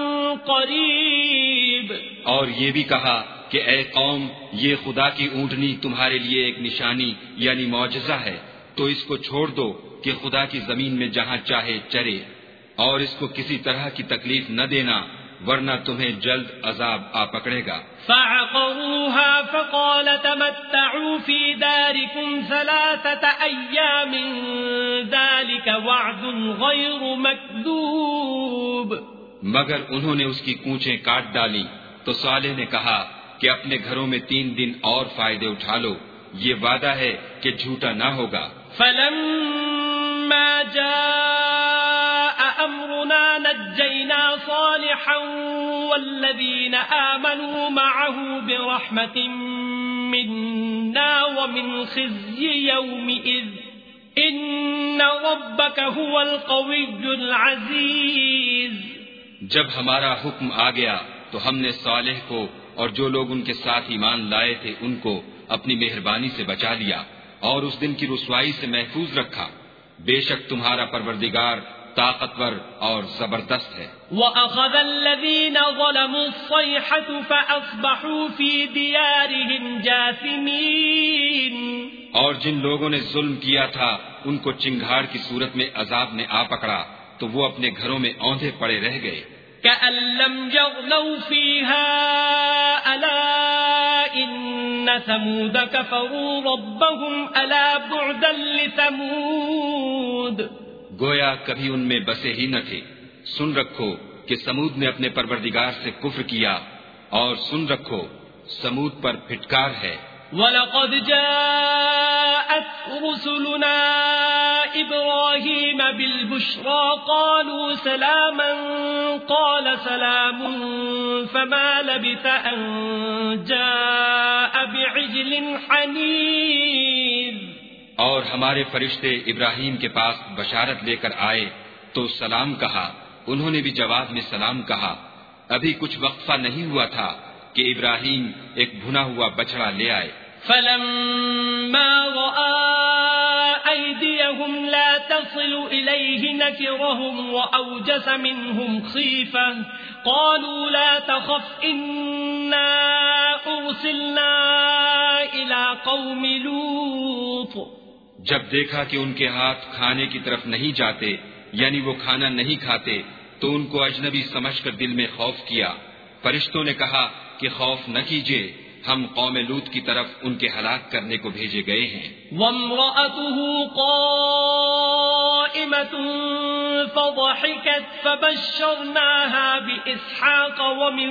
قَرِيبٌ. اور یہ بھی کہا کہ اے قوم یہ خدا کی اونٹنی تمہارے لیے ایک نشانی یعنی معجزہ ہے، تو اس کو چھوڑ دو کہ خدا کی زمین میں جہاں چاہے چرے، اور اس کو کسی طرح کی تکلیف نہ دینا ورنہ تمہیں جلد عذاب آ پکڑے گا. فَعَقَرُوهَا فَقَالَ تَمَتَّعُوا فِي دَارِكُمْ 3 أَيَّامٍ ذَلِكَ وَعْدٌ غَيْرُ مَكْذُوبٍ. مگر انہوں نے اس کی کونچیں کاٹ ڈالی تو صالح نے کہا کہ اپنے گھروں میں 3 دن اور فائدے اٹھا لو، یہ وعدہ ہے کہ جھوٹا نہ ہوگا. فَلَمَّا جَاءَ أَمْرُنَا نَجَّيْنَا صَالِحًا وَالَّذِينَ آمَنُوا مَعَهُ بِرَحْمَةٍ مِنَّا وَمِنْ خِزْيِ يَوْمِئِذٍ إِنَّ رَبَّكَ هُوَ الْقَوِيُّ الْعَزِيزُ. جب ہمارا حکم آ گیا تو ہم نے صالح کو اور جو لوگ ان کے ساتھ ایمان لائے تھے ان کو اپنی مہربانی سے بچا لیا اور اس دن کی رسوائی سے محفوظ رکھا. بے شک تمہارا پروردگار طاقتور اور زبردست ہے. وَأَخَذَ الَّذِينَ ظَلَمُوا الصَّيْحَةُ فَأَصْبَحُوا فِي دِيَارِهِمْ جَاثِمِينَ. اور جن لوگوں نے ظلم کیا تھا ان کو چنگھاڑ کی صورت میں عذاب نے آ پکڑا تو وہ اپنے گھروں میں اوندھے پڑے رہ گئے. كأن لم يغنوا فيها ألا إن ثمود كفروا ربهم ألا بعدا لثمود. گویا کبھی ان میں بسے ہی نہ تھے. سن رکھو کہ سمود نے اپنے پروردگار سے کفر کیا، اور سن رکھو سمود پر پھٹکار ہے. وَلَقَدْ جَاءَتْ رُسُلُنَا إِبْرَاهِيمَ بِالْبُشْرَى قَالُوا سَلَامًا قَالَ سَلَامٌ فَمَا لَبِثَ أَن جَاءَ بِعِجْلٍ حَنِيذٍ. اور ہمارے فرشتے ابراہیم کے پاس بشارت لے کر آئے تو سلام کہا. انہوں نے بھی جواب میں سلام کہا. ابھی کچھ وقفہ نہیں ہوا تھا کہ ابراہیم ایک بھنا ہوا بچڑا لے آئے. فَلَمَّا رَأَى أَيْدِيَهُمْ لَا تَصِلُ إِلَيْهِ نَكِرَهُمْ وَأَوْجَسَ مِنْهُمْ خِيفَةً قَالُوا لَا تَخَفْ إِنَّا أُرْسِلْنَا إِلَى قَوْمِ لُوطٍ. جب دیکھا کہ ان کے ہاتھ کھانے کی طرف نہیں جاتے، یعنی وہ کھانا نہیں کھاتے، تو ان کو اجنبی سمجھ کر دل میں خوف کیا. فرشتوں نے کہا کہ خوف نہ کیجیے، ہم قوم لوط کی طرف ان کے ہلاک کرنے کو بھیجے گئے ہیں. وَامْرَأَتُهُ قَائِمَةٌ فَضَحِكَتْ فَبَشَّرْنَاهَا بِإِسْحَاقَ وَمِنْ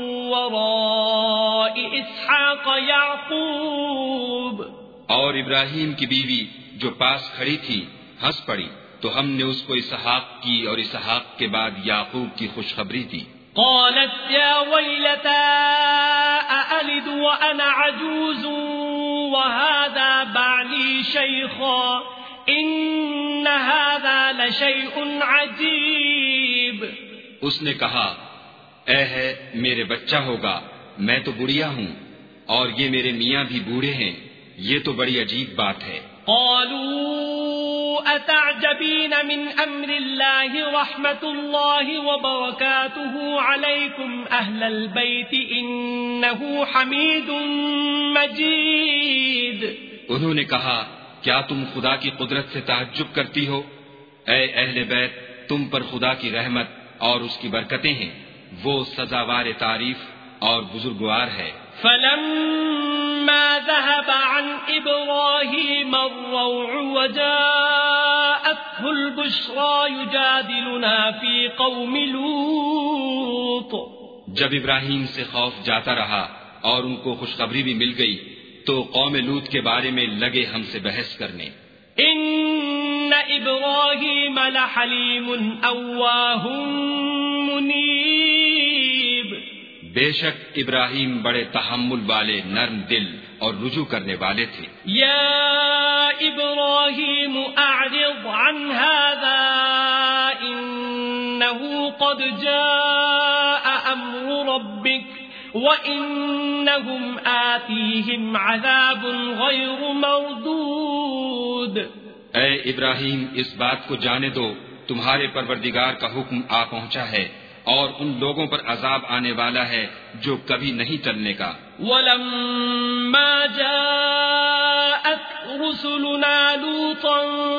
وَرَاءِ إِسْحَاقَ يَعْقُوبَ. اور ابراہیم کی بیوی جو پاس کھڑی تھی ہنس پڑی، تو ہم نے اس کو اسحاق کی اور اسحاق کے بعد یعقوب کی خوشخبری دی. قالت يا ويلتى أألد وأنا عجوز وهذا بعلي شيخا إن هذا لشيء عجيب. اس نے کہا اے ہے میرے بچہ ہوگا، میں تو بڑھیا ہوں اور یہ میرے میاں بھی بوڑھے ہیں، یہ تو بڑی عجیب بات ہے. قالوا أتعجبين من أمر الله رحمة الله وبركاته عليكم أهل البيت إنه حميد مجيد. انہوں نے کہا کیا تم خدا کی قدرت سے تعجب کرتی ہو؟ اے اہل بیت، تم پر خدا کی رحمت اور اس کی برکتیں ہیں، وہ سزاوار تعریف اور بزرگوار ہے. فلما ذهب عن إبراهيم الروع وجاءته البشرى يجادلنا في قوم لوط. جب ابراہیم سے خوف جاتا رہا اور ان کو خوشخبری بھی مل گئی تو قوم لوط کے بارے میں لگے ہم سے بحث کرنے. إن إبراهيم لحليم أواه منيب. بے شک ابراہیم بڑے تحمل والے، نرم دل اور رجوع کرنے والے تھے. یا ابراہیم اعرض عن هذا انه قد جاء امر ربك وانهم آتيهم عذاب غير مردود. اے ابراہیم اس بات کو جانے دو تمہارے پروردگار کا حکم آ پہنچا ہے اور ان لوگوں پر عذاب آنے والا ہے جو کبھی نہیں ٹلنے کا. وَلَمَّا جَاءَتْ رُسُلُنَا لُوطًا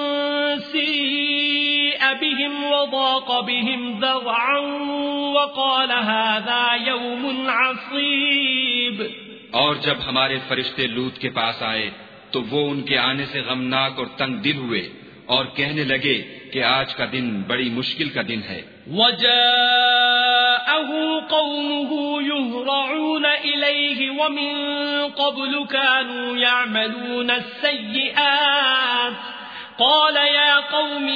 سِيءَ بِهِمْ وَضَاقَ بِهِمْ ذَرْعًا وَقَالَ هَذَا يَوْمٌ عَصِيبٌ. اور جب ہمارے فرشتے لوط کے پاس آئے تو وہ ان کے آنے سے غمناک اور تنگ دل ہوئے اور کہنے لگے کہ آج کا دن بڑی مشکل کا دن ہے. وَجَاءَهُ قَوْمُهُ يُهْرَعُونَ إِلَيْهِ وَمِن قَبْلُ كَانُوا يَعْمَلُونَ السَّيِّئَاتِ قَالَ يَا قَوْمِ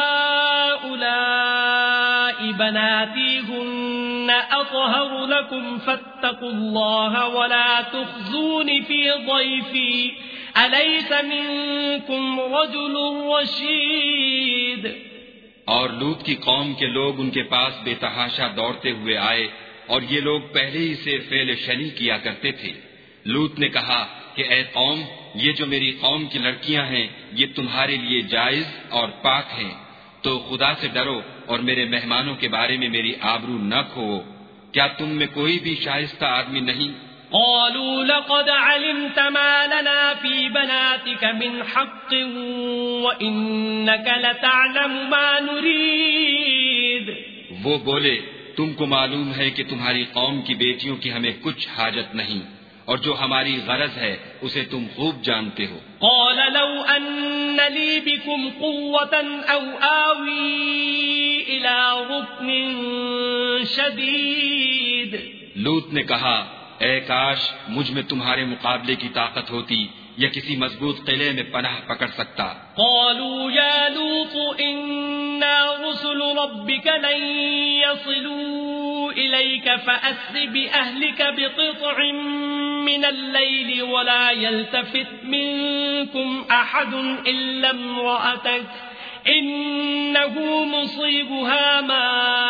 هَؤُلَاءِ بَنَاتِي هُنَّ أَطْهَرُ لَكُمْ فَاتَّقُوا اللَّهَ وَلَا تُخْزُونِ فِي ضَيْفِي أَلَيْسَ مِنكُمْ رَجُلٌ رَشِيدٌ. اور لوط کی قوم کے لوگ ان کے پاس بے تحاشا دوڑتے ہوئے آئے اور یہ لوگ پہلے ہی سے فعل شنی کیا کرتے تھے. لوط نے کہا کہ اے قوم، یہ جو میری قوم کی لڑکیاں ہیں یہ تمہارے لیے جائز اور پاک ہیں، تو خدا سے ڈرو اور میرے مہمانوں کے بارے میں میری آبرو نہ کھو. کیا تم میں کوئی بھی شائستہ آدمی نہیں قالوا لقد علمت ما لنا في بناتك من حق وإنك لتعلم ما نريد. وہ بولے تم کو معلوم ہے کہ تمہاری قوم کی بیٹیوں کی ہمیں کچھ حاجت نہیں اور جو ہماری غرض ہے اسے تم خوب جانتے ہو. قال لو أن لي بكم قوة أو آوي إلى ركن شديد. لوط نے کہا اے کاش مجھ میں تمہارے مقابلے کی طاقت ہوتی یا کسی مضبوط قلعے میں پناہ پکڑ سکتا. قالوا يا لوط إنا رسل ربك لن يصلوا إليك فأسر بأهلك بقطع من الليل ولا يلتفت منكم أحد إلا امرأتك إنه مصيبها ما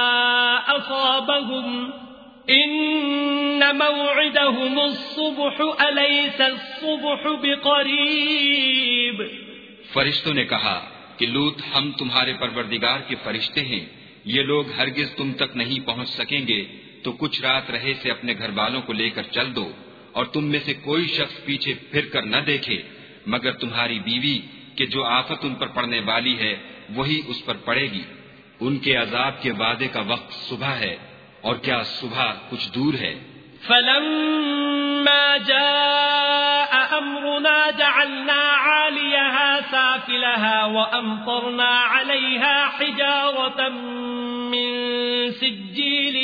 أصابهم إن موعدهم الصبح أليس الصبح بقريب. فرشتوں نے کہا کہ لوط ہم تمہارے پروردگار کے فرشتے ہیں، یہ لوگ ہرگز تم تک نہیں پہنچ سکیں گے، تو کچھ رات رہے سے اپنے گھر والوں کو لے کر چل دو اور تم میں سے کوئی شخص پیچھے پھر کر نہ دیکھے مگر تمہاری بیوی کہ جو آفت ان پر پڑنے والی ہے وہی اس پر پڑے گی. ان کے عذاب کے وعدے کا وقت صبح ہے اور کیا صبح کچھ دور ہے. فلما جاء أمرنا جعلنا عاليها سافلها وأمطرنا عليها حجارة من سجيل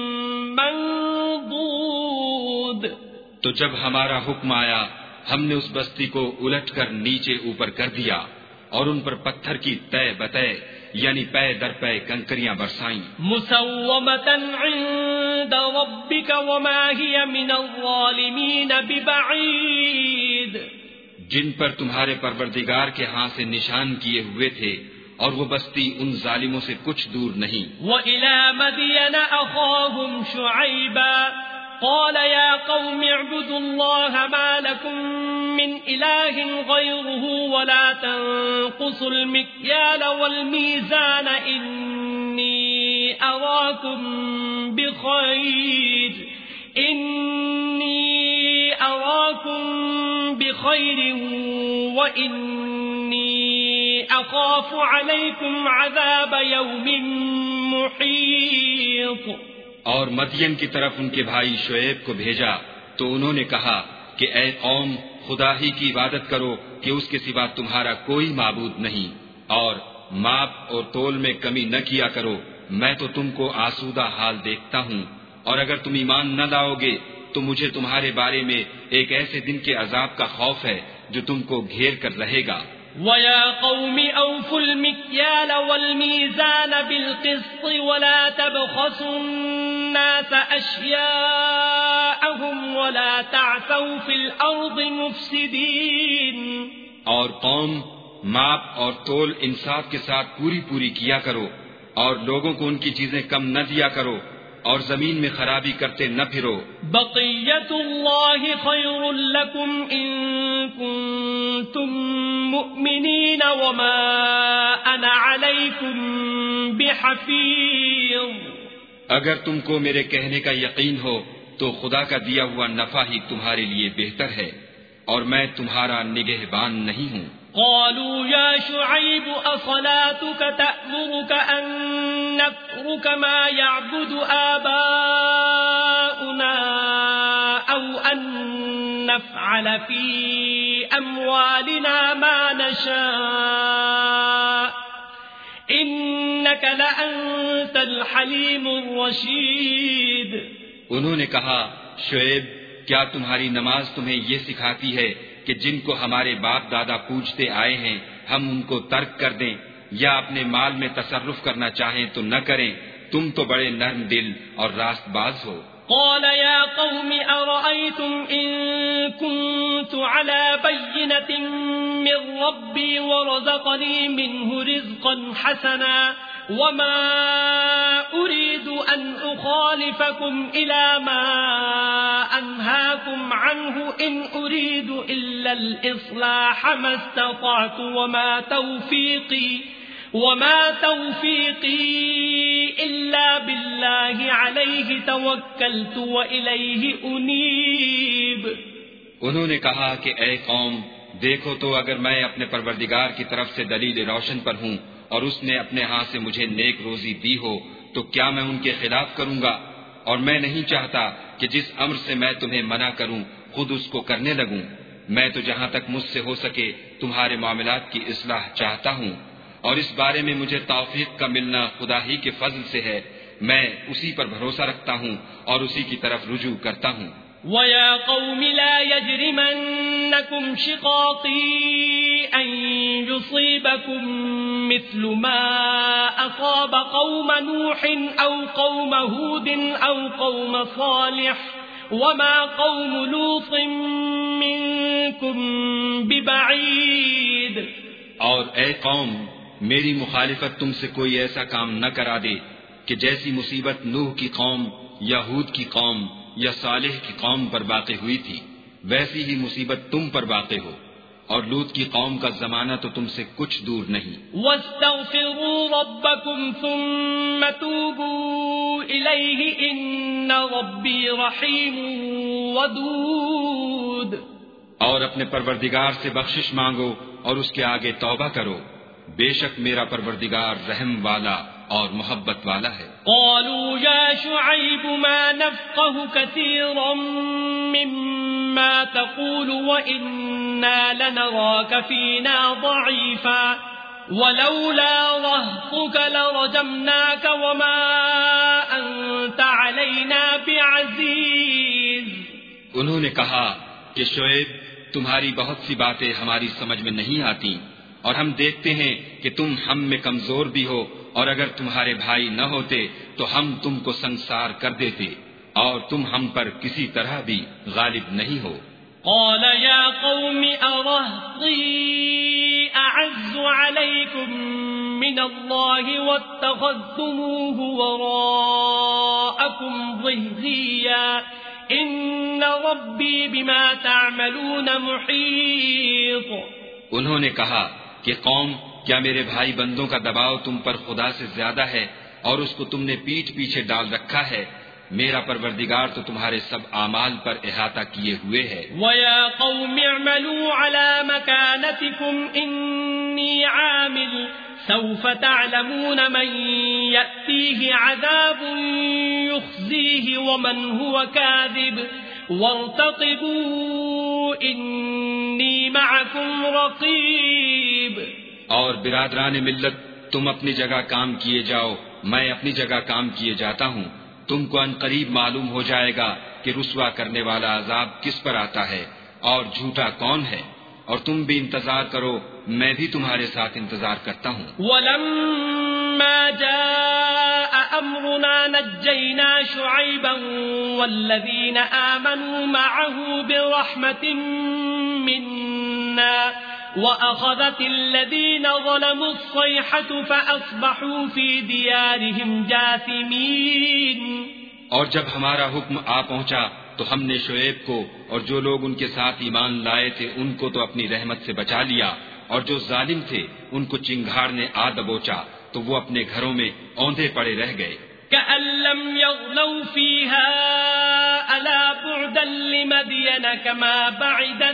منضود. تو جب ہمارا حکم آیا ہم نے اس بستی کو الٹ کر نیچے اوپر کر دیا اور ان پر پتھر کی تہ بتہ یعنی پے در پے کنکریاں برسائیں. مسومة عند ربك وما هي من الظالمين ببعيد. جن پر تمہارے پروردگار کے ہاں سے نشان کیے ہوئے تھے اور وہ بستی ان ظالموں سے کچھ دور نہیں. وإلى مدين أخاهم شعيبا قال يا قوم اعبدوا الله ما لكم من إله غيره ولا تنقصوا المكيال والميزان إني أراكم بخير وإني أخاف عليكم عذاب يوم محيط. اور مدین کی طرف ان کے بھائی شعیب کو بھیجا تو انہوں نے کہا کہ اے قوم خدا ہی کی عبادت کرو کہ اس کے سوا تمہارا کوئی معبود نہیں، اور ماپ اور تول میں کمی نہ کیا کرو، میں تو تم کو آسودہ حال دیکھتا ہوں، اور اگر تم ایمان نہ لاؤ گے تو مجھے تمہارے بارے میں ایک ایسے دن کے عذاب کا خوف ہے جو تم کو گھیر کر رہے گا. وَيَا قَوْمِ أَوْفُوا الْمِكْيَالَ وَالْمِيزَانَ بِالْقِسْطِ وَلَا تَبْخَسُوا النَّاسَ أَشْيَاءَهُمْ وَلَا تَعْثَوْا فِي الْأَرْضِ مُفْسِدِينَ. اور قوم ماپ اور تول انصاف کے ساتھ پوری کیا کرو اور لوگوں کو ان کی چیزیں کم نہ دیا کرو اور زمین میں خرابی کرتے نہ پھرو. بقیت اللہ خیر لکم ان کنتم مؤمنین وما انا علیکم بحفیظ. اگر تم کو میرے کہنے کا یقین ہو تو خدا کا دیا ہوا نفع ہی تمہارے لیے بہتر ہے اور میں تمہارا نگہبان نہیں ہوں. قالوا يا شعيب أصلاتك تأمرك أن نترك ما يعبد آباؤنا أو أن نفعل في أموالنا ما نشاء إنك لأنت الحليم الرشيد. انہوں نے کہا شعیب کیا تمہاری نماز تمہیں یہ سکھاتی ہے کہ جن کو ہمارے باپ دادا پوجتے آئے ہیں ہم ان کو ترک کر دیں یا اپنے مال میں تصرف کرنا چاہیں تو نہ کریں؟ تم تو بڑے نرم دل اور راست باز ہو. قال يا قوم أرأيتم إن كنت على بينة من ربي ورزقني منه رزقا حسنا وما أريد أن أخالفكم إلى ما أنهاكم عنه إن أريد إلا الإصلاح ما استطعت وما توفيقي إلا بالله عليه توكلت وإليه أنيب. انہوں نے کہا کہ اے قوم، دیکھو تو اگر میں اپنے پروردگار کی طرف سے دلیل روشن پر ہوں اور اس نے اپنے ہاں سے مجھے نیک روزی دی ہو تو کیا میں ان کے خلاف کروں گا؟ اور میں نہیں چاہتا کہ جس امر سے میں تمہیں منع کروں خود اس کو کرنے لگوں. میں تو جہاں تک مجھ سے ہو سکے تمہارے معاملات کی اصلاح چاہتا ہوں، اور اس بارے میں مجھے توفیق کا ملنا خدا ہی کے فضل سے ہے. میں اسی پر بھروسہ رکھتا ہوں اور اسی کی طرف رجوع کرتا ہوں. وَيَا قَوْمِ لَا يَجْرِمَنَّكُمْ شِقَاقِي أَن يُصِيبَكُم مِّثْلُ مَا أَصَابَ قَوْمَ نُوحٍ أَوْ قَوْمَ هُودٍ أَوْ قَوْمَ صَالِحٍ وَمَا قَوْمُ لُوطٍ مِّنكُم بِبَعِيدٍ. اور اے قوم، میری مخالفت تم سے کوئی ایسا کام نہ کرا دے کہ جیسی مصیبت نوح کی قوم یا ہود کی قوم یا صالح کی قوم پر واقع ہوئی تھی ویسی ہی مصیبت تم پر واقع ہو، اور لوط کی قوم کا زمانہ تو تم سے کچھ دور نہیں. وَاسْتَغْفِرُوا رَبَّكُمْ ثُمَّ تُوبُوا إِلَيْهِ إِنَّ رَبِّي رَحِيمٌ وَدُودٌ. اور اپنے پروردگار سے بخشش مانگو اور اس کے آگے توبہ کرو، بے شک میرا پروردگار رحم والا اور محبت والا ہے. قالوا يا شعيب ما نفقه كثيرا مما تقول وإنا لنراك فينا ضعيفا ولولا رهطك لرجمناك وما أنت علينا بعزيز. انہوں نے کہا کہ شعیب، تمہاری بہت سی باتیں ہماری سمجھ میں نہیں آتی، اور ہم دیکھتے ہیں کہ تم ہم میں کمزور بھی ہو، اور اگر تمہارے بھائی نہ ہوتے تو ہم تم کو سنسار کر دیتے، اور تم ہم پر کسی طرح بھی غالب نہیں ہو. قال يا قوم أرهطي أعز عليكم من الله واتخذتموه وراءكم ظهريا إن ربي بما تعملون محيط. انہوں نے کہا کہ قوم، کیا میرے بھائی بندوں کا دباؤ تم پر خدا سے زیادہ ہے اور اس کو تم نے پیٹھ پیچھے ڈال رکھا ہے؟ میرا پروردگار تو تمہارے سب اعمال پر احاطہ کیے ہوئے ہے. وَيَا قَوْمِ اعْمَلُوا عَلَى مَكَانَتِكُمْ إِنِّي عَامِلٌ سَوْفَ تَعْلَمُونَ مَن يَأْتِيهِ عَذَابٌ يُخْزِيهِ وَمَنْ هُوَ كَاذِبٌ وَارْتَقِبُوا إِنِّي مَعَكُمْ رَقِيبٌ. اور برادران ملت، تم اپنی جگہ کام کیے جاؤ، میں اپنی جگہ کام کیے جاتا ہوں. تم کو ان قریب معلوم ہو جائے گا کہ رسوا کرنے والا عذاب کس پر آتا ہے اور جھوٹا کون ہے، اور تم بھی انتظار کرو، میں بھی تمہارے ساتھ انتظار کرتا ہوں. وَلَمَّا جَاءَ أَمْرُنَا نَجَّيْنَا شُعَيْبًا وَالَّذِينَ آمَنُوا مَعَهُ بِرَحْمَةٍ مِنَّا وَأَخَذَتِ الَّذِينَ ظَلَمُوا الصَّيْحَةُ فَأَصْبَحُوا فِي دِيَارِهِمْ جَاثِمِينَ. اور جب ہمارا حکم آ پہنچا تو ہم نے شعیب کو اور جو لوگ ان کے ساتھ ایمان لائے تھے ان کو تو اپنی رحمت سے بچا لیا، اور جو ظالم تھے ان کو چنگھاڑ نے آ دبوچا تو وہ اپنے گھروں میں اوندھے پڑے رہ گئے. كأن لم يغنوا فيها ألا بعدا لمدين كما بعدت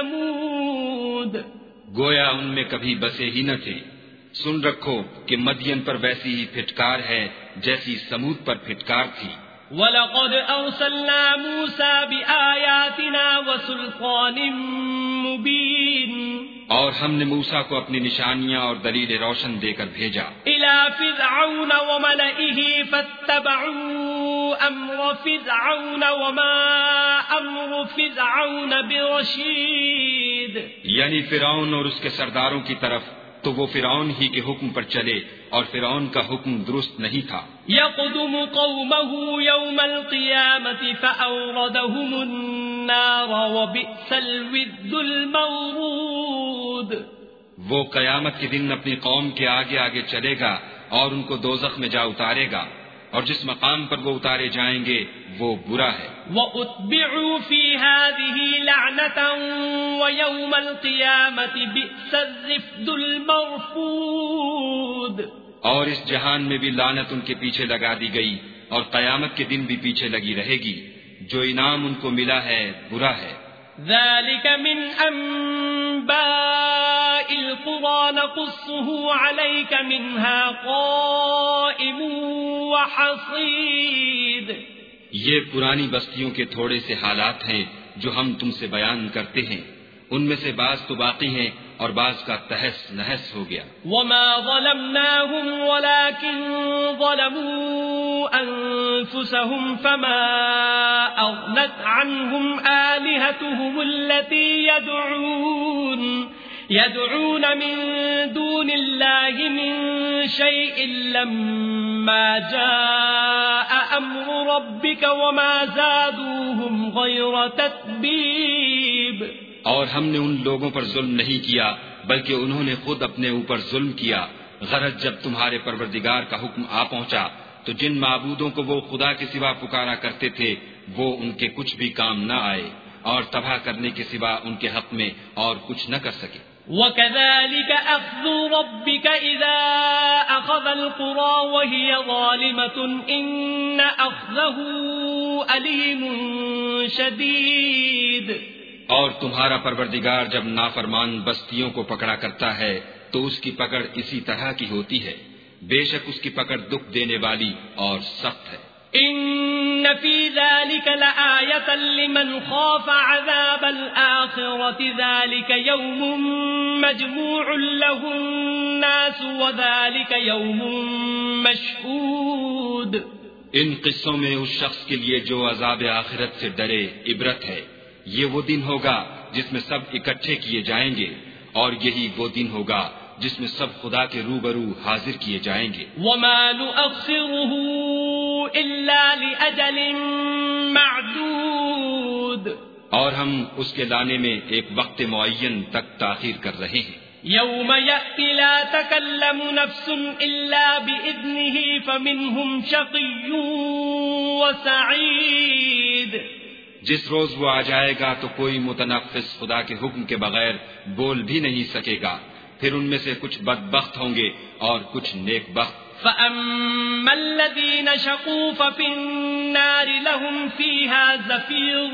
ثمود. گویا ان میں کبھی بسے ہی نہ تھے. سن رکھو کہ مدین پر ویسی ہی پھٹکار ہے جیسی سمود پر پھٹکار تھی. وَلَقَدْ أَرْسَلْنَا مُوسَى بِآيَاتِنَا وَسُلْطَانٍ مُبِينٍ. اور ہم نے موسیٰ کو اپنی نشانیاں اور دلیل روشن دے کر بھیجا. إِلَى فِرْعَوْنَ وَمَلَئِهِ فَاتَّبَعُوا أَمْرَ فِرْعَوْنَ وَمَا أَمْرُ فِرْعَوْنَ بِرَشِيدٍ. یعنی فرعون اور اس کے سرداروں کی طرف، تو وہ فرعون ہی کے حکم پر چلے اور فرعون کا حکم درست نہیں تھا. يَقْدُمُ قَوْمَهُ يَوْمَ الْقِيَامَةِ فَأَوْرَدَهُمُ النَّارَ وَبِئْسَ الْوِرْدُ الْمَوْرُودُ. وہ قیامت کے دن اپنی قوم کے آگے آگے چلے گا اور ان کو دوزخ میں جا اتارے گا، اور جس مقام پر وہ اتارے جائیں گے وہ برا ہے. وَأُتْبِعُوا فِي هَذِهِ لَعْنَةً وَيَوْمَ الْقِيَامَةِ بِئْسَ الرِّفْدُ الْمَرْفُودُ. اور اس جہان میں بھی لعنت ان کے پیچھے لگا دی گئی اور قیامت کے دن بھی پیچھے لگی رہے گی. جو انعام ان کو ملا ہے برا ہے. ذلك من أنباء القرى نقصه عليك منها قائم وحصيد. یہ پرانی بستیوں کے تھوڑے سے حالات ہیں جو ہم تم سے بیان کرتے ہیں. ان میں سے بعض تو باقی ہیں اور بعض کا تہس نہس ہو گیا. وما ظلمناهم ولكن ظلموا أنفسهم فما أغنت عنهم آلهتهم التي يدعون من دون الله من شيء لما جاء أمر ربك وما زادوهم غير تتبيب. اور ہم نے ان لوگوں پر ظلم نہیں کیا بلکہ انہوں نے خود اپنے اوپر ظلم کیا. غرض جب تمہارے پروردگار کا حکم آ پہنچا تو جن معبودوں کو وہ خدا کے سوا پکارا کرتے تھے وہ ان کے کچھ بھی کام نہ آئے اور تباہ کرنے کے سوا ان کے حق میں اور کچھ نہ کر سکے. وَكَذَلِكَ أَخْذُ رَبِّكَ إِذَا أَخَذَ الْقُرَى وَهِيَ ظَالِمَةٌ إِنَّ أَخْذَهُ أَلِيمٌ شَدِيدٌ. اور تمہارا پروردگار جب نافرمان بستیوں کو پکڑا کرتا ہے تو اس کی پکڑ اسی طرح کی ہوتی ہے. بے شک اس کی پکڑ دکھ دینے والی اور سخت ہے. ان فی ذلک لآیۃ لمن خاف عذاب الآخرۃ ذلک یوم مجموع له الناس وذلک یوم مشہود. ان قصوں میں اس شخص کے لیے جو عذاب آخرت سے ڈرے عبرت ہے. یہ وہ دن ہوگا جس میں سب اکٹھے کیے جائیں گے اور یہی وہ دن ہوگا جس میں سب خدا کے روبرو حاضر کیے جائیں گے. وما نؤخره الا لاجل معدود. اور ہم اس کے لانے میں ایک وقت معین تک تاخیر کر رہے ہیں. یوم یأتی لا تکلم نفس الا بإذنه فمنهم شقی وسعید. جس روز وہ آ جائے گا تو کوئی متنفس خدا کے حکم کے بغیر بول بھی نہیں سکے گا. پھر ان میں سے کچھ بدبخت ہوں گے اور کچھ نیک بخت. فَأَمَّا الَّذِينَ شَقُوا فَفِي النَّارِ لَهُمْ فِيهَا زَفِيرٌ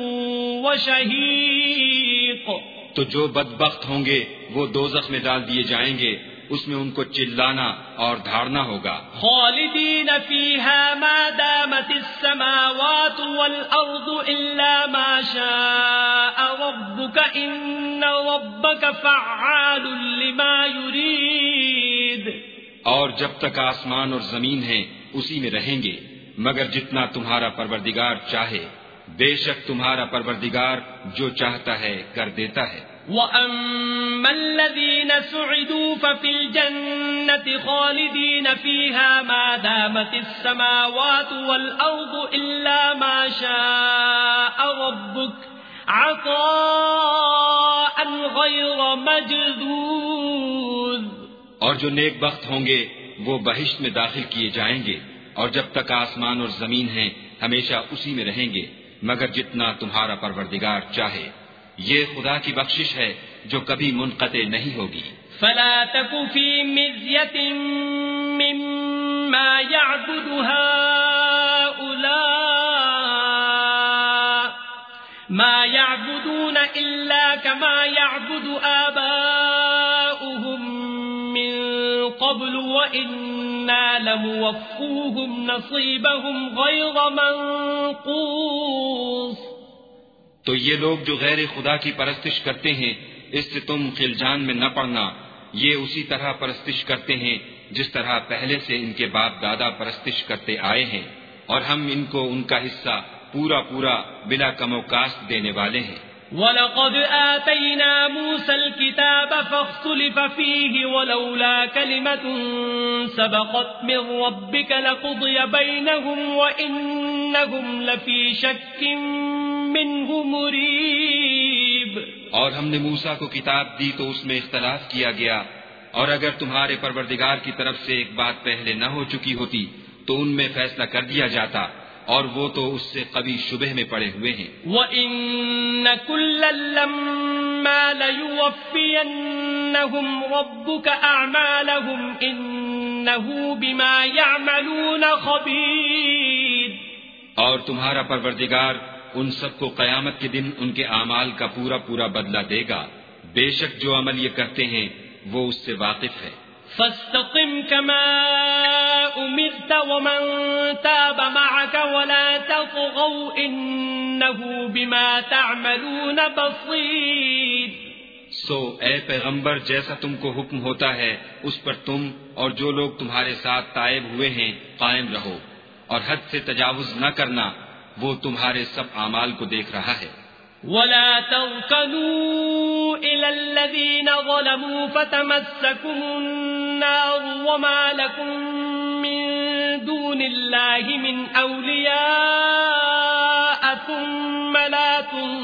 وَشَهِيقٌ. تو جو بدبخت ہوں گے وہ دوزخ میں ڈال دیے جائیں گے. اس میں ان کو چلانا اور دھاڑنا ہوگا. خالدین فیہا ما دامت السماوات والارض الا ما شاء ربک ان ربک فعال لما یرید. اور جب تک آسمان اور زمین ہیں اسی میں رہیں گے مگر جتنا تمہارا پروردگار چاہے. بے شک تمہارا پروردگار جو چاہتا ہے کر دیتا ہے. وَأَمَّا الَّذِينَ سُعِدُوا فَفِي الْجَنَّةِ خَالِدِينَ فِيهَا مَا دَامَتِ السَّمَاوَاتُ وَالْأَرْضُ إِلَّا مَا شَاءَ رَبُّكَ عَطَاءً غَيْرَ مَجْذُوذٍ. اور جو نیک بخت ہوں گے وہ بہشت میں داخل کیے جائیں گے اور جب تک آسمان اور زمین ہیں ہمیشہ اسی میں رہیں گے مگر جتنا تمہارا پروردگار چاہے. یہ خدا کی بخشش ہے جو کبھی منقطع نہیں ہوگی. فلا تک فی مزیۃ مما یعبد هؤلاء ما یعبدون الا كما یعبد آباؤهم من قبل وإنا لموفوهم نصیبهم غیر منقوص. تو یہ لوگ جو غیر خدا کی پرستش کرتے ہیں اس سے تم خلجان میں نہ پڑنا. یہ اسی طرح پرستش کرتے ہیں جس طرح پہلے سے ان کے باپ دادا پرستش کرتے آئے ہیں اور ہم ان کو ان کا حصہ پورا پورا بلا کم و کاست دینے والے ہیں. وَلَقَدْ آتَيْنَا مُوسَى الْكِتَابَ فَاخْتُلِفَ فِيهِ وَلَوْلَا كَلِمَةٌ سَبَقَتْ مِنْ رَبِّكَ لَقُضِيَ بَيْنَهُمْ وَإِنَّهُمْ لَفِي شَكٍّ مِّنْهُ مُرِيبٍ. اور ہم نے موسیٰ کو کتاب دی تو اس میں اختلاف کیا گیا اور اگر تمہارے پروردگار کی طرف سے ایک بات پہلے نہ ہو چکی ہوتی تو ان میں فیصلہ کر دیا جاتا اور وہ تو اس سے قوی شبہ میں پڑے ہوئے ہیں. وَإِنَّ كُلًّا لَمَّا لَيُوَفِّيَنَّهُمْ رَبُّكَ أَعْمَالَهُمْ إِنَّ إنه بما يعملون خبير. اور تمہارا پروردگار ان سب کو قیامت کے دن ان کے اعمال کا پورا پورا بدلہ دے گا. بے شک جو عمل یہ کرتے ہیں وہ اس سے واقف ہے. فاستقم كما أمرت ومن تاب معك ولا تطغوا إنه بما تعملون بصير. سو اے پیغمبر جیسا تم کو حکم ہوتا ہے اس پر تم اور جو لوگ تمہارے ساتھ تائب ہوئے ہیں قائم رہو اور حد سے تجاوز نہ کرنا، وہ تمہارے سب اعمال کو دیکھ رہا ہے. ولا تركنوا إلى الذين ظلموا فتمسكم النار وما لكم من دون الله من أولياء ثم لا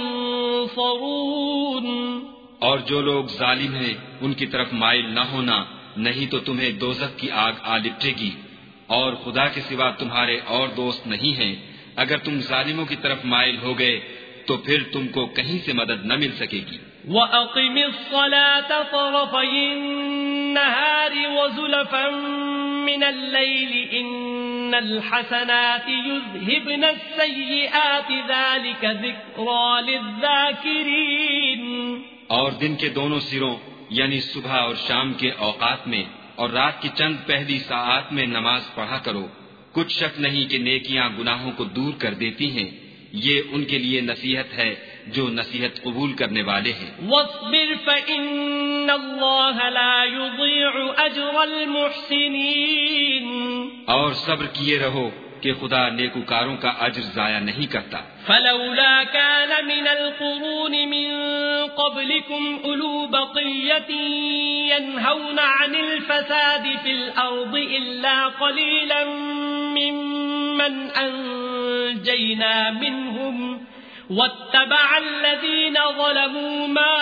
تنصرون. اور جو لوگ ظالم ہیں ان کی طرف مائل نہ ہونا، نہیں تو تمہیں دوزخ کی آگ آ لپٹے گی، اور خدا کے سوا تمہارے اور دوست نہیں ہیں. اگر تم ظالموں کی طرف مائل ہو گئے تو پھر تم کو کہیں سے مدد نہ مل سکے گی. وَأَقِمِ الصَّلَاةَ طَرَفَيِ النَّهَارِ وَزُلَفًا مِّنَ اللَّيْلِ إِنَّ الْحَسَنَاتِ يُذْهِبْنَ السَّيِّئَاتِ ذَلِكَ ذِكْرَى لِلذَّاكِرِينَ. اور دن کے دونوں سروں یعنی صبح اور شام کے اوقات میں اور رات کی چند پہلی ساعات میں نماز پڑھا کرو. کچھ شک نہیں کہ نیکیاں گناہوں کو دور کر دیتی ہیں. یہ ان کے لیے نصیحت ہے جو نصیحت قبول کرنے والے ہیں. وَاصْبِرْ فَإِنَّ اللَّهَ لَا يُضِيعُ أَجْرَ الْمُحْسِنِينَ. اور صبر کیے رہو کہ خدا نیکوکاروں کا اجر ضائع نہیں کرتا. فَلَوْلَا كَانَ مِنَ الْقُرُونِ مِنْ قَبْلِكُمْ أُولُو بَقِيَّةٍ يَنْهَوْنَ عَنِ الْفَسَادِ فِي الْأَرْضِ إِلَّا قَلِيلًا مِّمَّنْ أَنْجَيْنَا مِنْهُمْ وَاتَّبَعَ الَّذِينَ ظَلَمُوا مَا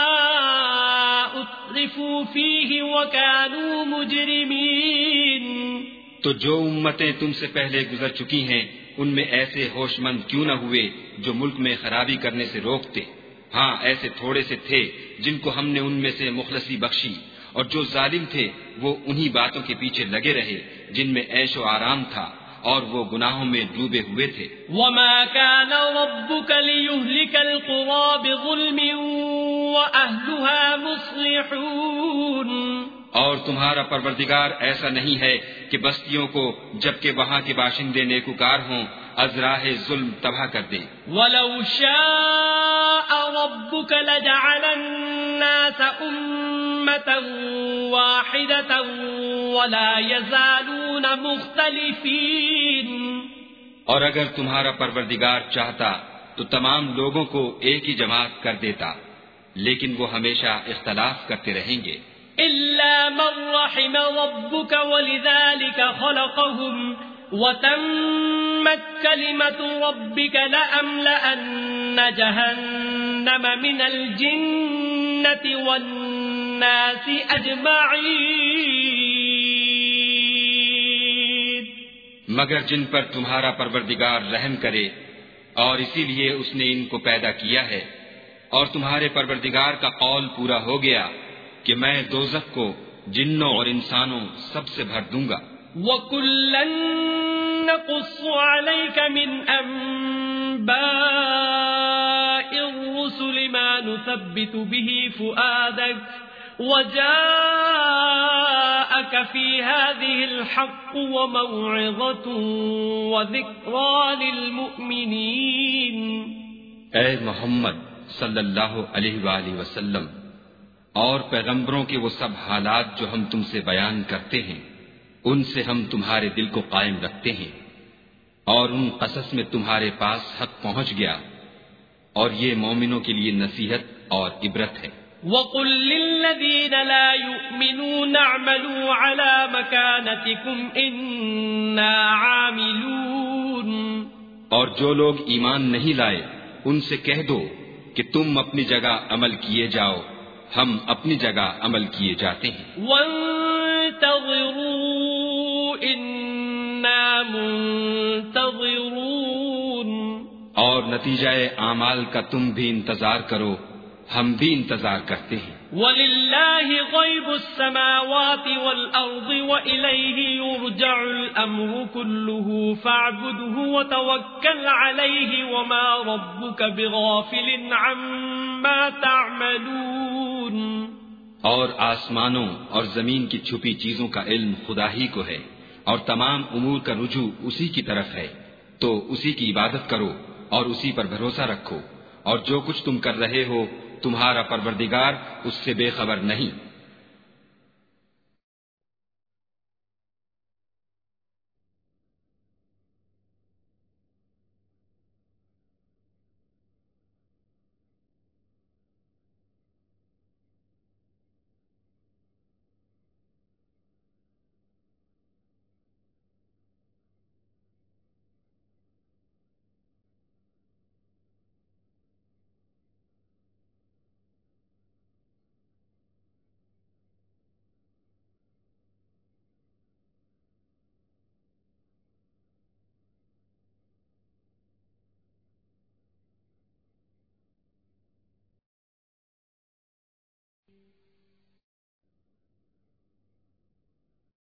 أُتْرِفُوا فِيهِ وَكَانُوا مُجْرِمِينَ. تو جو امتیں تم سے پہلے گزر چکی ہیں ان میں ایسے ہوش مند کیوں نہ ہوئے جو ملک میں خرابی کرنے سے روکتے. ہاں ایسے تھوڑے سے تھے جن کو ہم نے ان میں سے مخلصی بخشی، اور جو ظالم تھے وہ انہی باتوں کے پیچھے لگے رہے جن میں عیش و آرام تھا اور وہ گناہوں میں ڈوبے ہوئے تھے. وَمَا كَانَ رَبُّكَ لِيُهْلِكَ الْقُرَى بِظُلْمٍ وَأَهْلُهَا مُصْلِحُونَ. اور تمہارا پروردگار ایسا نہیں ہے کہ بستیوں کو جبکہ وہاں کے باشندے نیکوکار ہوں از راہ ظلم تباہ کر دے. وَلَوْ شَاءَ رَبُّكَ لَجَعَلَ النَّاسَ أُمَّةً وَاحِدَةً وَلَا يَزَالُونَ مُخْتَلِفِينَ. اور اگر تمہارا پروردگار چاہتا تو تمام لوگوں کو ایک ہی جماعت کر دیتا، لیکن وہ ہمیشہ اختلاف کرتے رہیں گے. إِلَّا مَن رَّحِمَ رَبُّكَ وَلِذَلِكَ خَلَقَهُمْ وَتَمَّتْ كَلِمَةُ رَبِّكَ لَأَمْلَأَنَّ جَهَنَّمَ مِنَ الْجِنَّةِ وَالنَّاسِ أَجْمَعِينَ. مگر جن پر تمہارا پروردگار رحم کرے، اور اسی لیے اس نے ان کو پیدا کیا ہے، اور تمہارے پروردگار کا قول پورا ہو گیا کہ میں دوزخ کو جنوں اور انسانوں سب سے بھر دوں گا. وَكُلًّا نَّقُصُّ عَلَيْكَ مِنْ أَنبَاءِ الرُّسُلِ مَا نُثَبِّتُ بِهِ فُؤَادَكَ وَجَاءَكَ فِي هَٰذِهِ الْحَقُّ وَمَوْعِظَةٌ وَذِكْرَىٰ لِلْمُؤْمِنِينَ. اے محمد صلی اللہ علیہ وآلہ وسلم، اور پیغمبروں کے وہ سب حالات جو ہم تم سے بیان کرتے ہیں ان سے ہم تمہارے دل کو قائم رکھتے ہیں، اور ان قصص میں تمہارے پاس حق پہنچ گیا، اور یہ مومنوں کے لیے نصیحت اور عبرت ہے. وَقُل لِّلَّذِينَ لَا يُؤْمِنُونَ اعْمَلُوا عَلَىٰ مَكَانَتِكُمْ إِنَّا عَامِلُونَ. اور جو لوگ ایمان نہیں لائے ان سے کہہ دو کہ تم اپنی جگہ عمل کیے جاؤ، ہم اپنی جگہ عمل کیے جاتے ہیں. وَانتَظِرُوا إِنَّا مُنتَظِرُونَ. اور نتیجہ اعمال کا تم بھی انتظار کرو، ہم بھی انتظار کرتے ہیں. وَلِلَّهِ غَيْبُ السَّمَاوَاتِ وَالْأَرْضِ وَإِلَيْهِ يُرْجَعُ الْأَمْرُ كُلُّهُ فَاعْبُدْهُ وَتَوَكَّلْ عَلَيْهِ وَمَا رَبُّكَ بِغَافِلٍ عَمَّا تَعْمَلُونَ۔ اور آسمانوں اور زمین کی چھپی چیزوں کا علم خدا ہی کو ہے، اور تمام امور کا رجوع اسی کی طرف ہے، تو اسی کی عبادت کرو اور اسی پر بھروسہ رکھو، اور جو کچھ تم کر رہے ہو تمہارا پروردگار اس سے بے خبر نہیں۔